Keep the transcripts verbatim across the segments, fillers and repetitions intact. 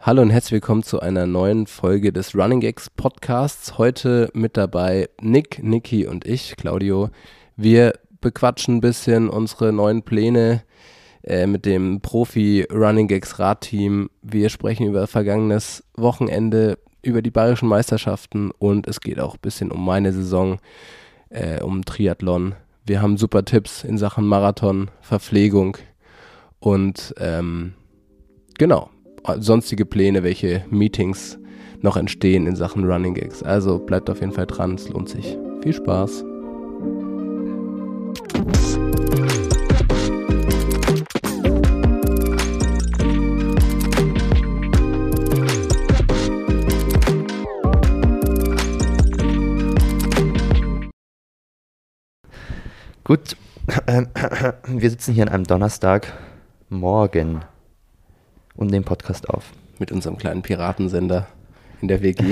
Hallo und herzlich willkommen zu einer neuen Folge des Running Gags Podcasts. Heute mit dabei Nick, Niki und ich, Claudio. Wir bequatschen ein bisschen unsere neuen Pläne äh, mit dem Profi Running Gags Radteam. Wir sprechen über vergangenes Wochenende, über die bayerischen Meisterschaften und es geht auch ein bisschen um meine Saison, äh, um Triathlon. Wir haben super Tipps in Sachen Marathon, Verpflegung und ähm, genau. sonstige Pläne, welche Meetings noch entstehen in Sachen Running Gags. Also bleibt auf jeden Fall dran, es lohnt sich. Viel Spaß. Gut, ähm, wir sitzen hier an einem Donnerstagmorgen und nehmen Podcast auf. Mit unserem kleinen Piratensender in der W G.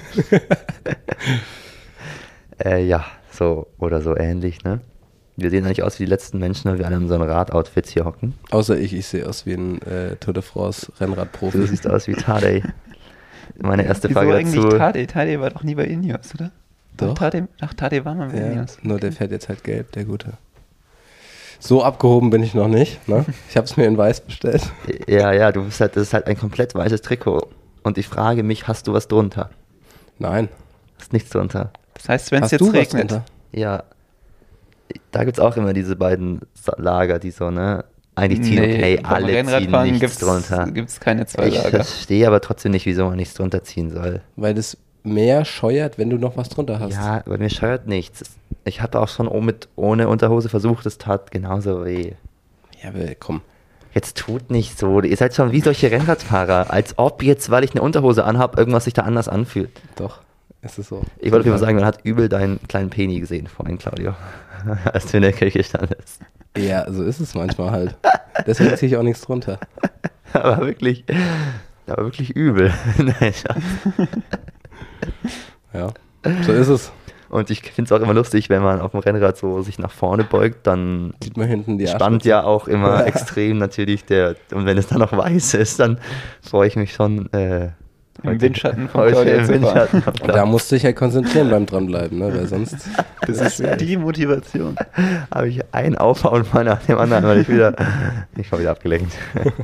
äh, ja, so oder so ähnlich, ne? Wir sehen eigentlich aus wie die letzten Menschen, weil wir alle in unseren Radoutfits hier hocken. Außer ich, ich sehe aus wie ein äh, Tour de France Rennradprofi. Du siehst aus wie Tadej. Meine erste Wieso Frage eigentlich dazu. Tadej? Tadej war doch nie bei Ineos, oder? Doch. Tadej, ach, Tadej war mal bei Ja, Ineos. nur der fährt jetzt halt gelb, der Gute. So abgehoben bin ich noch nicht, ne? Ich habe es mir in weiß bestellt. Ja, ja, du bist halt, das ist halt ein komplett weißes Trikot. Und ich frage mich, hast du was drunter? Nein. Hast nichts drunter. Das heißt, wenn es Hast jetzt du was regnet. drunter? Ja, da gibt es auch immer diese beiden Lager, die so, ne? Eigentlich ziehen, okay, beim alle ziehen Rennradfahren nichts gibt's, drunter. gibt's keine zwei Ich Lager. verstehe aber trotzdem nicht, wieso man nichts drunter ziehen soll. Weil das mehr scheuert, wenn du noch was drunter hast. Ja, bei mir scheuert nichts. Ich hatte auch schon mit, ohne Unterhose versucht, es tat genauso weh. Ja, aber komm. Jetzt tut nicht so. Ihr seid schon wie solche Rennradfahrer. Als ob jetzt, weil ich eine Unterhose anhabe, irgendwas sich da anders anfühlt. Doch, es ist so. Ich wollte mal sagen, man hat übel deinen kleinen Peni gesehen vorhin, Claudio. Als du in der Kirche standest. Ja, so ist es manchmal halt. Deswegen ziehe ich auch nichts drunter. Aber wirklich, aber wirklich übel. Nein, Schatz. Ja, so ist es. Und ich finde es auch immer lustig, wenn man auf dem Rennrad so sich nach vorne beugt, dann Sieht man hinten die spannt Arschritze. ja auch immer extrem natürlich der, und wenn es dann noch weiß ist, dann freue ich mich schon, äh, Im Windschatten von heute Claudia im zu fahren. Windschatten. Und da musst du dich halt konzentrieren beim Dranbleiben, ne? Weil sonst Das ist die Motivation. Habe ich einen Aufhauen mal nach dem anderen, weil ich wieder, ich war wieder abgelenkt.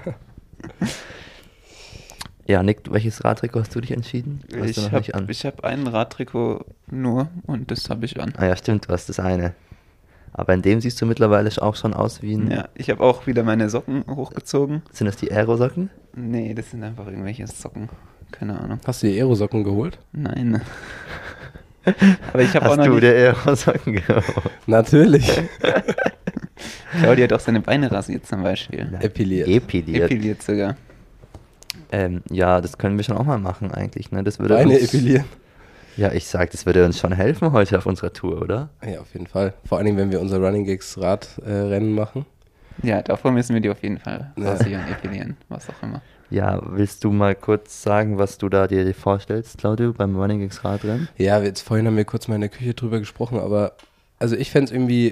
Ja, Nick, welches Radtrikot hast du dich entschieden? Hast du Ich noch habe nicht an? hab ein Radtrikot nur und das habe ich an. Ah ja, stimmt, du hast das eine. Aber in dem siehst du mittlerweile auch schon aus wie ein... Ja, ich habe auch wieder meine Socken hochgezogen. Sind das die Aerosocken? Nee, das sind einfach irgendwelche Socken. Keine Ahnung. hast du die Aerosocken geholt? Nein. Aber ich habe auch Hast noch du nicht... dir Aerosocken geholt? Natürlich. Claudia hat auch seine Beine rasiert zum Beispiel. Epiliert. Epiliert. Epiliert sogar. Ähm, ja, das können wir schon auch mal machen eigentlich. Ne? Das würde Beine uns, epilieren. Ja, ich sag, das würde uns schon helfen heute auf unserer Tour, oder? Ja, auf jeden Fall. Vor allen Dingen, wenn wir unser Running Gags Radrennen äh, machen. Ja, davor müssen wir die auf jeden Fall Ja. rasieren, epilieren, was auch immer. Ja, willst du mal kurz sagen, was du da dir vorstellst, Claudio, beim Running Gags Radrennen? Ja, jetzt vorhin haben wir kurz mal in der Küche drüber gesprochen, aber also ich fände es irgendwie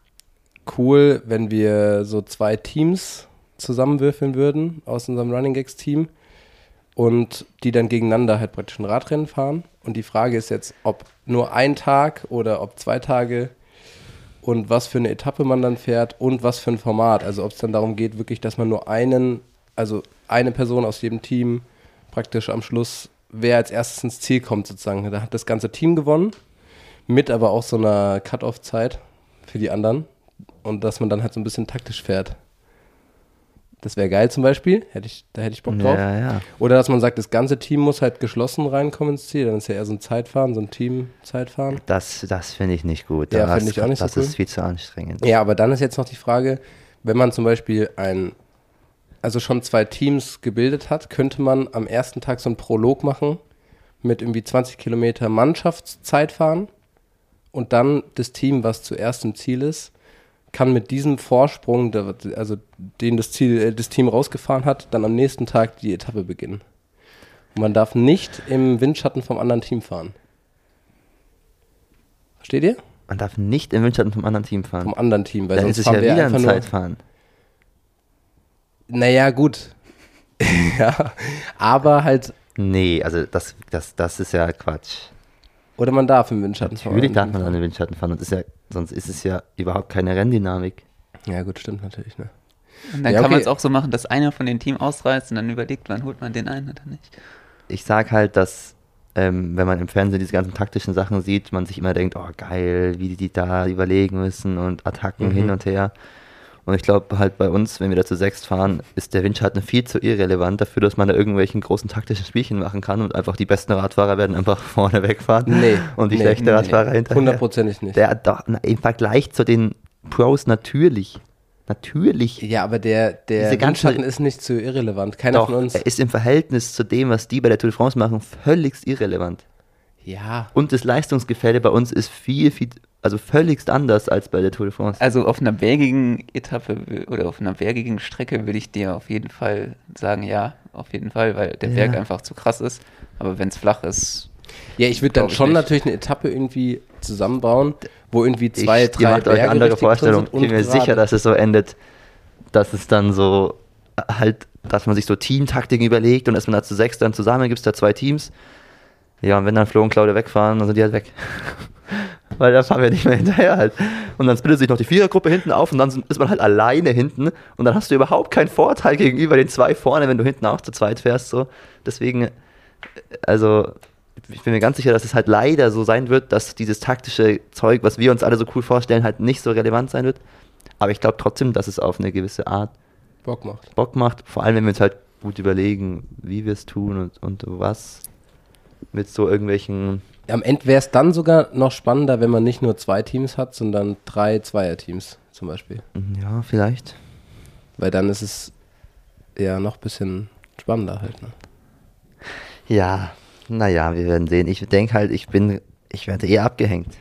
cool, wenn wir so zwei Teams zusammenwürfeln würden aus unserem Running Gags Team und die dann gegeneinander halt praktisch ein Radrennen fahren. Und die Frage ist jetzt, ob nur ein Tag oder ob zwei Tage und was für eine Etappe man dann fährt und was für ein Format. Also ob es dann darum geht, wirklich, dass man nur einen, also eine Person aus jedem Team praktisch am Schluss, wer als erstes ins Ziel kommt sozusagen. Da hat das ganze Team gewonnen, mit aber auch so einer Cut-Off-Zeit für die anderen und dass man dann halt so ein bisschen taktisch fährt. Das wäre geil zum Beispiel, hätte ich, da hätte ich Bock drauf. Ja, ja. Oder dass man sagt, das ganze Team muss halt geschlossen reinkommen ins Ziel, dann ist ja eher so ein Zeitfahren, so ein Team-Zeitfahren. Das, das finde ich nicht gut. Ja, Das- finde ich auch nicht so Das cool. ist viel zu anstrengend. Ja, aber dann ist jetzt noch die Frage, wenn man zum Beispiel ein, also schon zwei Teams gebildet hat, könnte man am ersten Tag so einen Prolog machen mit irgendwie zwanzig Kilometer Mannschaftszeit fahren und dann das Team, was zuerst im Ziel ist, kann mit diesem Vorsprung, der- also den das Ziel, äh, das Team rausgefahren hat, dann am nächsten Tag die Etappe beginnen. Und man darf nicht im Windschatten vom anderen Team fahren. Versteht ihr? Man darf nicht im Windschatten vom anderen Team fahren. Vom anderen Team, weil Dann sonst ist es fahren ja wir wieder einfach ein nur. Zeitfahren. Naja, gut. Ja, aber halt, Nee, also das, das, das ist ja Quatsch. oder man darf im Windschatten fahren. Natürlich darf man an den Windschatten fahren, sonst ist, ja, sonst ist es ja überhaupt keine Renndynamik. Ja gut, stimmt natürlich, ne? Und dann Ja, kann okay. man es auch so machen, dass einer von dem Team ausreißt und dann überlegt, wann holt man den ein oder nicht. Ich sag halt, dass ähm, wenn man im Fernsehen diese ganzen taktischen Sachen sieht, man sich immer denkt, oh geil, wie die da überlegen müssen und Attacken Mhm. hin und her. Und ich glaube halt bei uns, wenn wir da zu sechst fahren, ist der Windschatten viel zu irrelevant dafür, dass man da irgendwelchen großen taktischen Spielchen machen kann und einfach die besten Radfahrer werden einfach vorne wegfahren Nee, und die nee, schlechten nee. Radfahrer hinterher. Hundertprozentig nicht. Der doch, na, im Vergleich zu den Pros natürlich. Natürlich. Ja, aber der, der Diese ganze- Windschatten ist nicht so irrelevant. Keiner Doch, von uns. er ist im Verhältnis zu dem, was die bei der Tour de France machen, völligst irrelevant. Ja, Und das Leistungsgefälle bei uns ist viel, viel, also völligst anders als bei der Tour de France. Also auf einer bergigen Etappe w- oder auf einer bergigen Strecke würde ich dir auf jeden Fall sagen, ja, auf jeden Fall, weil der Ja. Berg einfach zu krass ist. Aber wenn es flach ist, ja, ich würde dann Glaub ich schon nicht. natürlich eine Etappe irgendwie zusammenbauen, wo irgendwie zwei, ich, drei ihr macht euch Berge andere richtig drin Vorstellungen. sind Ich bin und mir gerade. sicher, dass es so endet, dass es dann so halt, dass man sich so Teamtaktiken überlegt und dass man da zu sechs dann zusammen gibt es da zwei Teams. Ja, und wenn dann Flo und Claudia wegfahren, dann sind die halt weg. Weil dann fahren wir nicht mehr hinterher halt. Und dann splittet sich noch die Vierergruppe hinten auf und dann sind- ist man halt alleine hinten und dann hast du überhaupt keinen Vorteil gegenüber den zwei vorne, wenn du hinten auch zu zweit fährst. So. Deswegen, äh, also ich bin mir ganz sicher, dass es halt leider so sein wird, dass dieses taktische Zeug, was wir uns alle so cool vorstellen, halt nicht so relevant sein wird. Aber ich glaube trotzdem, dass es auf eine gewisse Art Bock macht. Bock macht, vor allem wenn wir uns halt gut überlegen, wie wir es tun und, und was mit so irgendwelchen, Am Ende wäre es dann sogar noch spannender, wenn man nicht nur zwei Teams hat, sondern drei Zweierteams zum Beispiel. ja, vielleicht. Weil dann ist es ja noch ein bisschen spannender halt. Ne? Ja, naja, wir werden sehen. Ich denke halt, ich bin, ich werde eher abgehängt.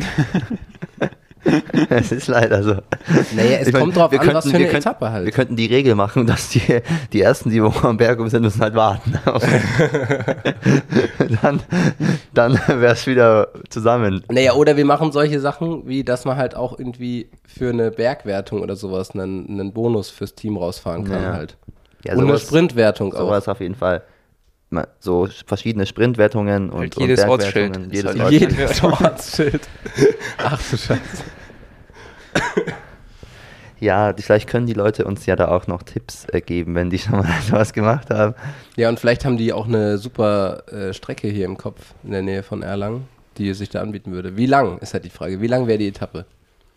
Es ist leider so. Naja, es Ich mein, kommt drauf wir an, was könnten- für eine wir könnten- Etappe halt. Wir könnten die Regel machen, dass die, die Ersten, die wo am Berg oben sind, müssen halt warten. dann dann wäre es wieder zusammen. Naja, oder wir machen solche Sachen, wie dass man halt auch irgendwie für eine Bergwertung oder sowas einen, einen Bonus fürs Team rausfahren kann Ja. halt. Ja, Und eine sowas- Sprintwertung auch. Sowas auf jeden Fall. Mal So verschiedene Sprintwertungen und, Halt und jedes Bergwertungen. Ortsschild ist Jedes halt Ortsschild. Jedes Ortsschild. Ach du Scheiße. Ja, die, vielleicht können die Leute uns ja da auch noch Tipps äh, geben, wenn die schon mal sowas gemacht haben. Ja, und vielleicht haben die auch eine super äh, Strecke hier im Kopf in der Nähe von Erlangen, die sich da anbieten würde. Wie lang ist halt die Frage. Wie lang wäre die Etappe?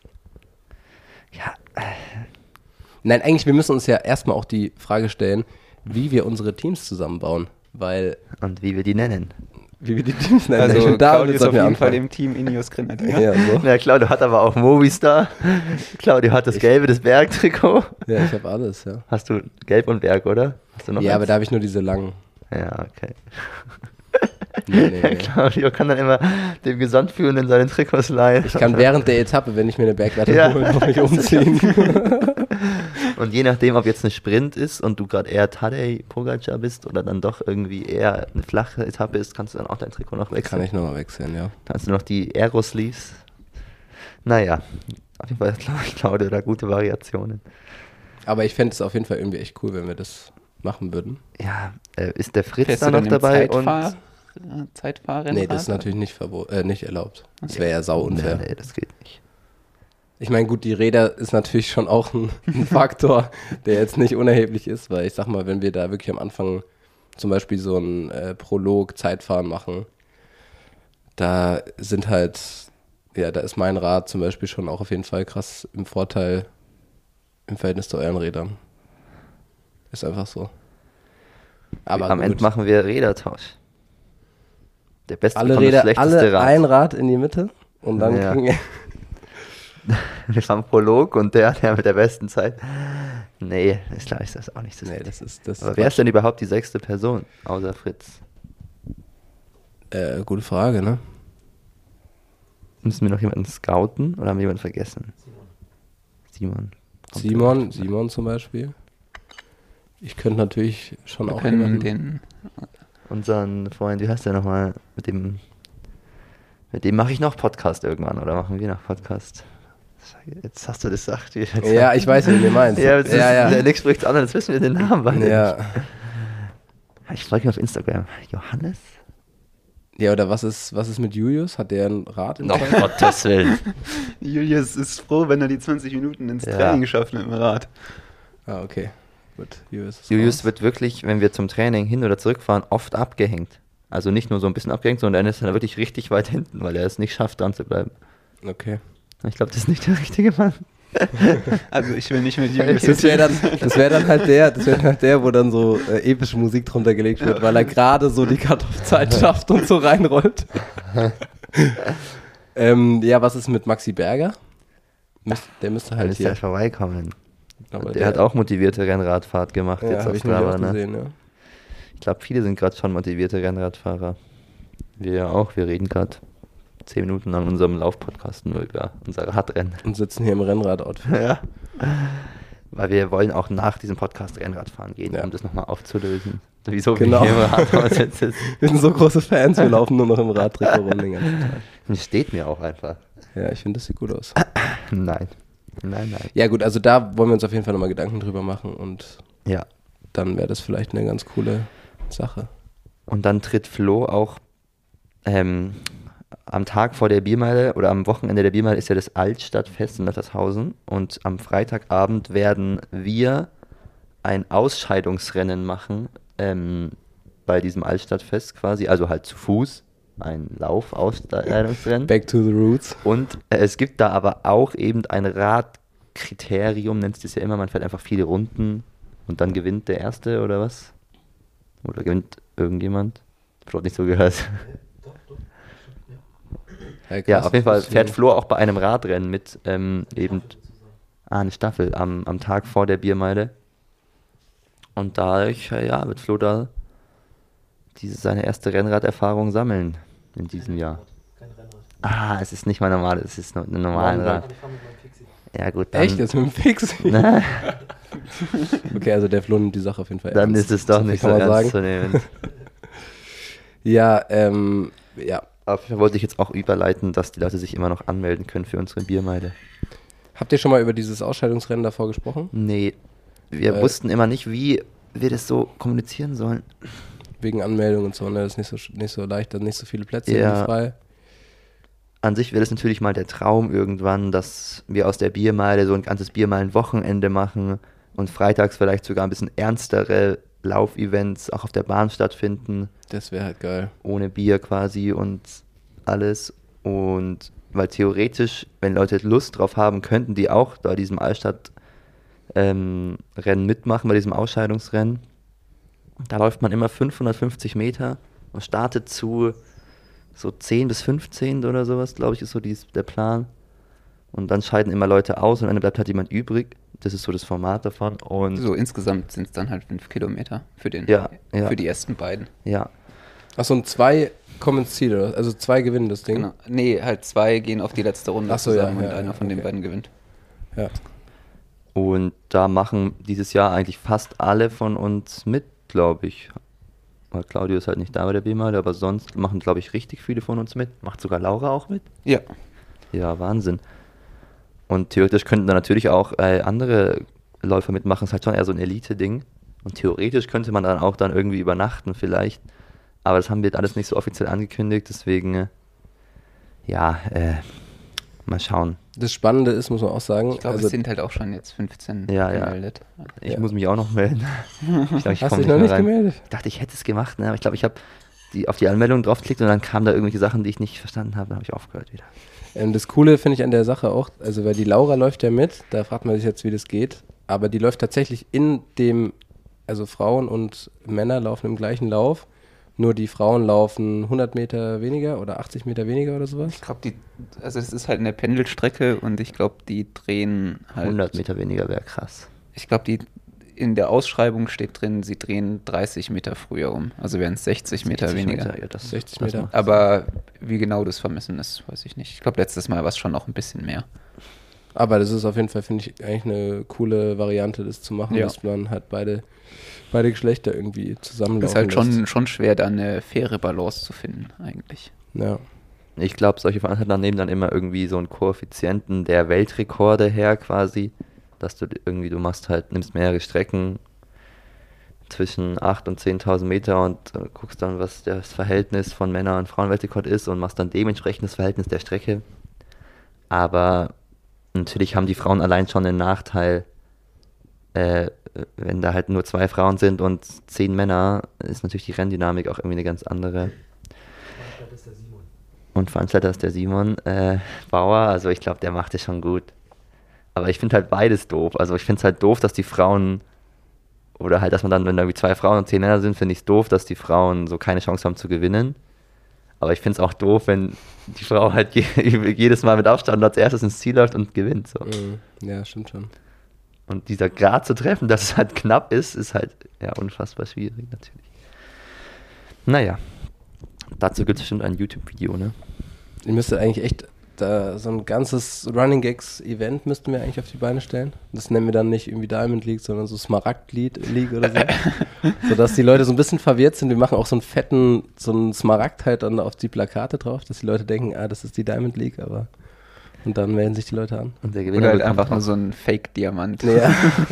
Ja, Nein, eigentlich, wir müssen uns ja erstmal auch die Frage stellen, wie wir unsere Teams zusammenbauen. Weil, und wie wir die nennen. wie wir die Teams nennen. also Schon da Claudio wird's ist auf jeden anfangen. Fall im Team Ineos Grenadier. Ja, so. Ja, Claudio hat aber auch Movistar. Claudio hat das gelbe, das Bergtrikot. Ja, ich habe alles, ja. Hast du Gelb und Berg, oder? Hast du noch Ja, aber eins? da habe ich nur diese langen. Ja, okay. Nee, nee, nee. Claudio kann dann immer dem Gesamtführenden seine Trikots leihen. Ich kann während der Etappe, wenn ich mir eine Bergwertung Ja. hole, noch mich umziehen. Und je nachdem, ob jetzt eine Sprint ist und du gerade eher Tadej Pogacar bist oder dann doch irgendwie eher eine flache Etappe ist, kannst du dann auch dein Trikot noch wechseln. Kann ich nochmal wechseln, ja. Kannst du noch die Aero-Sleeves. Naja, auf jeden Fall glaube ich, Claudio da gute Variationen. Aber ich fände es auf jeden Fall irgendwie echt cool, wenn wir das machen würden. Ja, äh, ist der Fritz Fährst da du noch dann im dabei? Zeitfahr äh, Zeitfahrrennrad? Nee, das ist natürlich nicht, verbo- äh, nicht erlaubt. Das wäre ja sau und unfair. nee, nee, das geht nicht. Ich meine, gut, die Räder ist natürlich schon auch ein, ein Faktor, der jetzt nicht unerheblich ist, weil ich sag mal, wenn wir da wirklich am Anfang zum Beispiel so ein äh, Prolog-Zeitfahren machen, da sind halt, ja, da ist mein Rad zum Beispiel schon auch auf jeden Fall krass im Vorteil im Verhältnis zu euren Rädern. Ist einfach so. Aber Am gut. Ende machen wir Rädertausch. Der Beste alle bekommt das Räder, schlechteste alle Rad. ein Rad in die Mitte und dann Ja. kriegen Wir haben Prolog und der, der mit der besten Zeit. Nee, ist klar, ist das auch nicht so. Nee, das ist das. Aber wer ist denn überhaupt die sechste Person, außer Fritz? Äh, gute Frage, ne? Müssen wir noch jemanden scouten oder haben wir jemanden vergessen? Simon. Kommt Simon, der? Simon zum Beispiel. Ich könnte natürlich schon Wir auch können jemanden- den Unseren Freund, wie heißt der nochmal? Mit dem, mit dem mache ich noch Podcast irgendwann oder machen wir noch Podcast? Jetzt hast du das gesagt. Jetzt Ja, ich weiß, wen du meinst. Ja, jetzt ja, ist, ja. der Nick spricht an, jetzt wissen wir den Namen beide ja. nicht. Ich folge ihn auf Instagram. Johannes? Ja, oder was ist, was ist mit Julius? Hat der ein Rad im Oh, Keller? Gottes Willen. Julius ist froh, wenn er die zwanzig Minuten ins Ja. Training schafft mit dem Rad. Ah, okay. Gut, Julius ist Julius raus. wird wirklich, wenn wir zum Training hin oder zurückfahren, oft abgehängt. Also nicht nur so ein bisschen abgehängt, sondern er ist dann wirklich richtig weit hinten, weil er es nicht schafft, dran zu bleiben. Okay. Ich glaube, das ist nicht der richtige Mann. Also ich will nicht mit Julius. Das wäre dann, das wär dann halt der, das wäre halt der, wo dann so äh, epische Musik drunter gelegt wird, weil er gerade so die Cut-Off-Zeit schafft und so reinrollt. ähm, ja, was ist mit Maxi Berger? Müsst, der müsste Halt halt ist hier. ja vorbeikommen. Aber Der, hat auch motivierte Rennradfahrt gemacht ja, jetzt hab auf ich nämlich Strava, auch ne? gesehen, ja. Ich glaube, viele sind gerade schon motivierte Rennradfahrer. Wir ja auch. Wir reden gerade zehn Minuten an unserem Laufpodcast nur über unser Radrennen. Und sitzen hier im Rennrad-Outfit. Ja. Weil wir wollen auch nach diesem Podcast Rennrad fahren gehen, Ja. um das nochmal aufzulösen. Wieso Genau. wir hier im Rathaus jetzt ist. Wir sind so große Fans, wir laufen nur noch im Radtrikot rum den ganzen Tag. Das steht mir auch einfach. Ja, ich finde, das sieht gut aus. Nein. Nein, nein. Ja gut, also da wollen wir uns auf jeden Fall nochmal Gedanken drüber machen und Ja. dann wäre das vielleicht eine ganz coole Sache. Und dann tritt Flo auch ähm, am Tag vor der Biermeile oder am Wochenende der Biermeile ist ja das Altstadtfest in Lattershausen und am Freitagabend werden wir ein Ausscheidungsrennen machen ähm, bei diesem Altstadtfest quasi, also halt zu Fuß, ein Lauf-Ausscheidungsrennen. Back to the roots. Und äh, es gibt da aber auch eben ein Radkriterium, nennt es das ja immer, man fährt einfach viele Runden und dann gewinnt der Erste oder was? Oder gewinnt irgendjemand? Ich habe nicht so gehört. Ja, Ja, krass, auf jeden Fall das ist fährt ja- Flo auch bei einem Radrennen mit, ähm, eben, ah, eine Staffel am, am Tag vor der Biermeile. Und dadurch, äh, ja, wird Flo da diese, seine erste Rennraderfahrung sammeln in diesem Jahr. Ah, es ist nicht mal normal, es ist nur ein normales Normal. Rad. Ja gut, dann, Echt, jetzt mit dem Fix? Na, Okay, also der Flo nimmt die Sache auf jeden Fall dann ernst. ist es doch viel nicht kann so man ernst sagen. zu nehmen. Ja, ähm, ja. Auf jeden Fall wollte ich jetzt auch überleiten, dass die Leute sich immer noch anmelden können für unsere Biermeile. Habt ihr schon mal über dieses Ausscheidungsrennen davor gesprochen? Nee, wir Äh, wussten immer nicht, wie wir das so kommunizieren sollen. Wegen Anmeldung und so, ne? Das ist nicht so, sch- nicht so leicht, dann nicht so viele Plätze Ja. irgendwie frei. An sich wäre das natürlich mal der Traum irgendwann, dass wir aus der Biermeile so ein ganzes Biermeilen-Wochenende machen und freitags vielleicht sogar ein bisschen ernstere Laufevents auch auf der Bahn stattfinden, Das wäre halt geil. ohne Bier quasi und alles. Und weil theoretisch, wenn Leute Lust drauf haben, könnten die auch bei diesem Altstadt-Rennen mitmachen, bei diesem Ausscheidungsrennen. Da läuft man immer fünfhundertfünfzig Meter und startet zu so zehn bis fünfzehn oder sowas, glaube ich, ist so dies, der Plan. Und dann scheiden immer Leute aus und am Ende bleibt halt jemand übrig. Das ist so das Format davon. Und So insgesamt sind es dann halt fünf Kilometer für den, Ja, ja. für die ersten beiden. ja, Achso, und zwei kommen ins Ziel, oder? Also zwei gewinnen das Ding. Genau. Nee, halt zwei gehen auf die letzte Runde Ach so, ja, zusammen ja, und einer ja, von den okay. beiden gewinnt. Ja. und da machen dieses Jahr eigentlich fast alle von uns mit, glaube ich. Weil Claudio ist halt nicht da bei der B-Meile, aber sonst machen, glaube ich, richtig viele von uns mit. Macht sogar Laura auch mit? Ja. Ja, Wahnsinn. Und theoretisch könnten da natürlich auch äh, andere Läufer mitmachen. Es ist halt schon eher so ein Elite-Ding. Und theoretisch könnte man dann auch dann irgendwie übernachten vielleicht. Aber das haben wir jetzt alles nicht so offiziell angekündigt. Deswegen, äh, ja, äh, mal schauen. Das Spannende ist, muss man auch sagen, Ich glaube, also, es sind halt auch schon jetzt fünfzehn Ja, ja. gemeldet. Ich Ja. muss mich auch noch melden. Ich glaub, ich hast komm du dich noch mehr nicht rein. gemeldet? Ich dachte, ich hätte es gemacht, ne? aber ich glaube, ich habe die, auf die Anmeldung draufgeklickt und dann kamen da irgendwelche Sachen, die ich nicht verstanden habe. Dann habe ich aufgehört wieder. Ähm, das Coole finde ich an der Sache auch, also weil die Laura läuft ja mit, da fragt man sich jetzt, wie das geht, aber die läuft tatsächlich in dem, also Frauen und Männer laufen im gleichen Lauf, nur die Frauen laufen hundert Meter weniger oder achtzig Meter weniger oder sowas. Ich glaube, die, also es ist halt eine Pendelstrecke und ich glaube, die drehen halt. hundert Meter weniger wäre krass. Ich glaube, die in der Ausschreibung steht drin, sie drehen dreißig Meter früher um. Also wären es sechzig Meter sechzig weniger. Meter, ja, das, sechzig das Meter. macht Aber wie genau das vermessen ist, weiß ich nicht. Ich glaube, letztes Mal war es schon noch ein bisschen mehr. Aber das ist auf jeden Fall, finde ich, eigentlich eine coole Variante, das zu machen, Ja. dass man halt beide, beide Geschlechter irgendwie zusammenlaufen Ist halt lässt. schon, schon schwer, da eine faire Balance zu finden, eigentlich. Ja. Ich glaube, solche Veranstaltungen nehmen dann immer irgendwie so einen Koeffizienten der Weltrekorde her quasi, dass du irgendwie, du machst halt, nimmst mehrere Strecken, zwischen achttausend und zehntausend Meter und äh, guckst dann, was das Verhältnis von Männer- und Frauenweltrekord ist und machst dann dementsprechend das Verhältnis der Strecke. Aber natürlich haben die Frauen allein schon einen Nachteil, äh, wenn da halt nur zwei Frauen sind und zehn Männer, ist natürlich die Renndynamik auch irgendwie eine ganz andere. Veranstalter ist der Simon. Und Veranstalter ist der Simon äh, Bauer, also ich glaube, der macht es schon gut. Aber ich finde halt beides doof. Also ich finde es halt doof, dass die Frauen, oder halt, dass man dann, wenn da irgendwie zwei Frauen und zehn Männer sind, finde ich es doof, dass die Frauen so keine Chance haben zu gewinnen. Aber ich finde es auch doof, wenn die Frau halt je, jedes Mal mit Abstand als erstes ins Ziel läuft und gewinnt. So. Ja, stimmt schon. Und dieser Grad zu treffen, dass es halt knapp ist, ist halt ja unfassbar schwierig natürlich. Naja, dazu gibt es bestimmt ein YouTube-Video, ne? Ihr müsstet eigentlich echt da so ein ganzes Running Gags Event müssten wir eigentlich auf die Beine stellen. Das nennen wir dann nicht irgendwie Diamond League, sondern so Smaragd League oder so. Sodass die Leute so ein bisschen verwirrt sind. Wir machen auch so einen fetten, so einen Smaragd halt dann auf die Plakate drauf, dass die Leute denken, ah, das ist die Diamond League, aber und dann melden sich die Leute an. Und der Oder Gewinner halt bekommt einfach auch- nur so ein Fake-Diamant. Ja.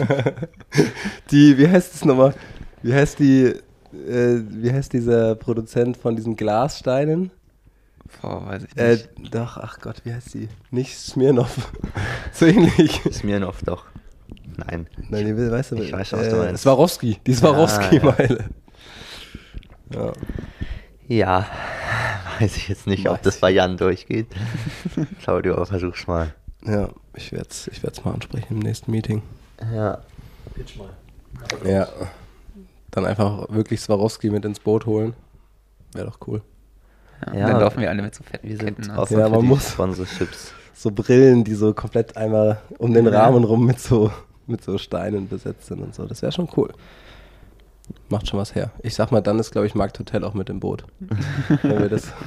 Die, wie heißt es nochmal? Wie heißt die, äh, wie heißt dieser Produzent von diesen Glassteinen? Boah, weiß ich Äh, nicht. doch, ach Gott, wie heißt die? Nicht Smirnoff. So ähnlich. Smirnoff doch. Nein. Nein, die, weißt du, Ich weiß schon, was äh, du meinst. Swarovski, die Ja, Swarovski-Meile. Ja. Ja, weiß ich jetzt nicht, ob Weiß das ich. bei Jan durchgeht. Claudio, aber versuch's mal. Ja, ich werde es ich werd's mal ansprechen im nächsten Meeting. Ja. Pitch mal. Ja. Dann einfach wirklich Swarovski mit ins Boot holen. Wäre doch cool. Ja, Ja, dann laufen wir alle mit so fetten Wir Ketten. sind Ne? offen Ja, für man die muss- Sponsorships. So Brillen, die so komplett einmal um den Ja. Rahmen rum mit so, mit so Steinen besetzt sind und so. Das wäre schon cool. Macht schon was her. Ich sag mal, dann ist, glaube ich, Markt Hotel auch mit im Boot. Wenn wir das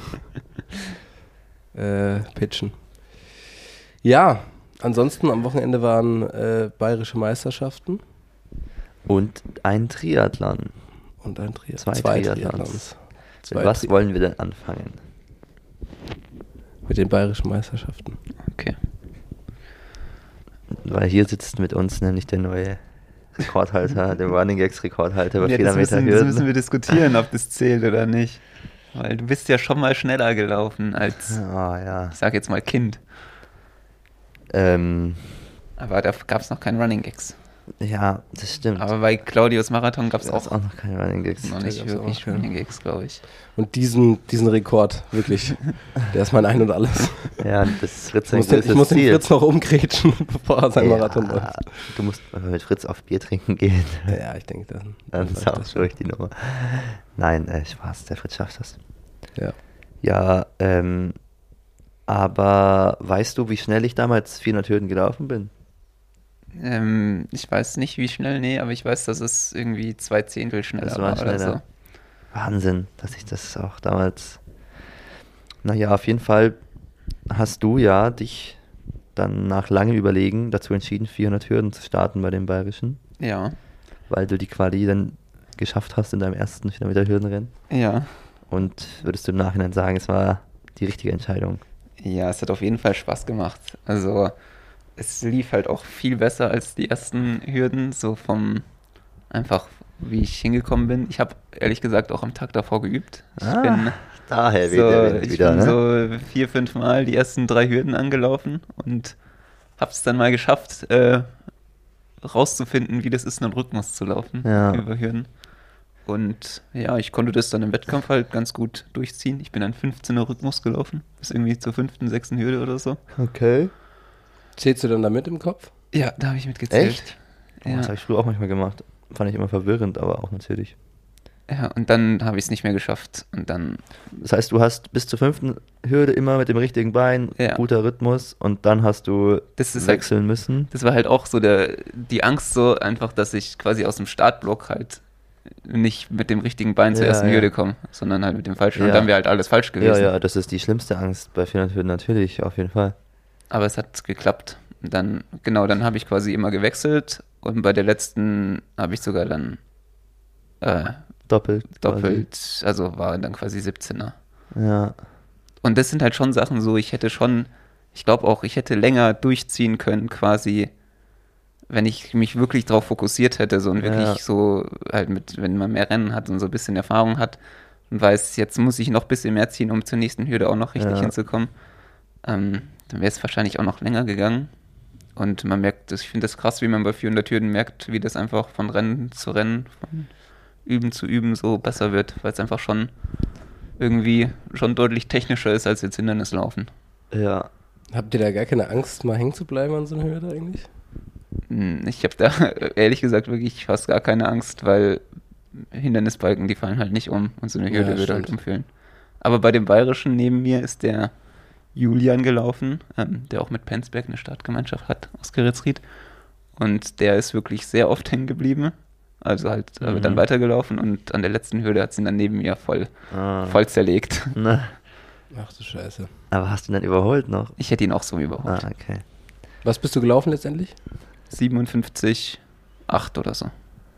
äh, pitchen. Ja, ansonsten am Wochenende waren äh, bayerische Meisterschaften Und ein Triathlon. und ein Triathlon. Zwei Triathlons. Zwei Mit was Tri- wollen wir denn anfangen? Mit den bayerischen Meisterschaften. Okay. Weil hier sitzt mit uns nämlich der neue Rekordhalter, der Running Gags Rekordhalter über Ja, das, vierhundert Meter müssen, das Hürden. müssen wir diskutieren, ob das zählt oder nicht. Weil du bist ja schon mal schneller gelaufen als, Ah, ja. ich sag jetzt mal Kind. Ähm, Aber da gab es noch keinen Running Gags. ja, das stimmt. Aber bei Claudius Marathon gab es Da ist auch auch noch keine Running Gags. noch Da nicht gab's auch wirklich noch keinen. Running Gags, glaube ich. Und diesen, diesen Rekord, wirklich, der ist mein Ein und Alles. Ja, das ist Fritz Ich sein muss, den, ich größtes muss den Ziel. Fritz noch umgrätschen, bevor er sein Marathon läuft. Ja, du musst mal mit Fritz auf Bier trinken gehen. Ja, ich denke, dann, Dann läuft ist auch das durch die Nummer. Nein, äh, Spaß, der Fritz schafft das. Ja. Ja, ähm, aber weißt du, wie schnell ich damals vierhundert Hürden gelaufen bin? Ähm, ich weiß nicht, wie schnell, nee, aber ich weiß, dass es irgendwie zwei Zehntel schneller Das war, war oder schneller. so. Wahnsinn, dass ich das auch damals. Naja, auf jeden Fall hast du ja dich dann nach langem Überlegen dazu entschieden, vierhundert Hürden zu starten bei den Bayerischen, Ja, weil du die Quali dann geschafft hast in deinem ersten vierhundert Meter Hürdenrennen. ja. Und würdest du im Nachhinein sagen, es war die richtige Entscheidung? Ja, es hat auf jeden Fall Spaß gemacht. Also es lief halt auch viel besser als die ersten Hürden, so vom einfach wie ich hingekommen bin. Ich habe ehrlich gesagt auch am Tag davor geübt. Ich Ah, bin, daher so, weht der Wind ich wieder, bin ne? so vier, fünf Mal die ersten drei Hürden angelaufen und habe es dann mal geschafft, äh, rauszufinden, wie das ist, einen Rhythmus zu laufen Ja. über Hürden. Und ja, ich konnte das dann im Wettkampf halt ganz gut durchziehen. Ich bin dann fünfzehner Rhythmus gelaufen, bis irgendwie zur fünften, sechsten Hürde oder so. Okay. Zählst du dann da mit im Kopf? Ja, da habe ich mitgezählt. Echt? Oh, Ja. Das habe ich früher auch manchmal gemacht. Fand ich immer verwirrend, aber auch natürlich. Ja, und dann habe ich es nicht mehr geschafft. Und dann, Das heißt, du hast bis zur fünften Hürde immer mit dem richtigen Bein, Ja. guter Rhythmus und dann hast du das ist halt, wechseln müssen. das war halt auch so der, die Angst so einfach, dass ich quasi aus dem Startblock halt nicht mit dem richtigen Bein zur Ja, ersten ja. Hürde komme, sondern halt mit dem falschen. Und Ja. dann wäre halt alles falsch Ja, gewesen. ja, das ist die schlimmste Angst bei vierhundert Hürden natürlich, auf jeden Fall. Aber es hat geklappt. Und dann, genau, dann habe ich quasi immer gewechselt und bei der letzten habe ich sogar dann äh, Doppelt. doppelt, also war dann quasi siebzehner. quasi. Ja. Und das sind halt schon Sachen so, ich hätte schon, ich glaube auch, ich hätte länger durchziehen können quasi, wenn ich mich wirklich darauf fokussiert hätte, so und wirklich Ja. so halt mit, wenn man mehr Rennen hat und so ein bisschen Erfahrung hat und weiß, jetzt muss ich noch ein bisschen mehr ziehen, um zur nächsten Hürde auch noch richtig Ja. hinzukommen, ähm, dann wäre es wahrscheinlich auch noch länger gegangen. Und man merkt, das- ich finde das krass, wie man bei vierhundert Hürden merkt, wie das einfach von Rennen zu Rennen, von Üben zu Üben so besser wird, weil es einfach schon irgendwie schon deutlich technischer ist als jetzt Hindernislaufen. Ja. Habt ihr da gar keine Angst, mal hängen zu bleiben an so einer Hürde eigentlich? Hm, Ich habe da ehrlich gesagt wirklich fast gar keine Angst, weil Hindernisbalken, die fallen halt nicht um und so eine Ja, Hürde würde halt stimmt. umfallen. Aber bei dem Bayerischen neben mir ist der Julian gelaufen, ähm, der auch mit Penzberg eine Startgemeinschaft hat aus Geretsried. Und der ist wirklich sehr oft hängen geblieben. Also halt äh, Mhm. dann weitergelaufen und an der letzten Hürde hat sie ihn dann neben mir voll, Ah. voll zerlegt. Na, Ach du Scheiße. aber hast du ihn dann überholt noch? Ich hätte ihn auch so überholt. Ah, okay. Was bist du gelaufen letztendlich? siebenundfünfzig acht oder so.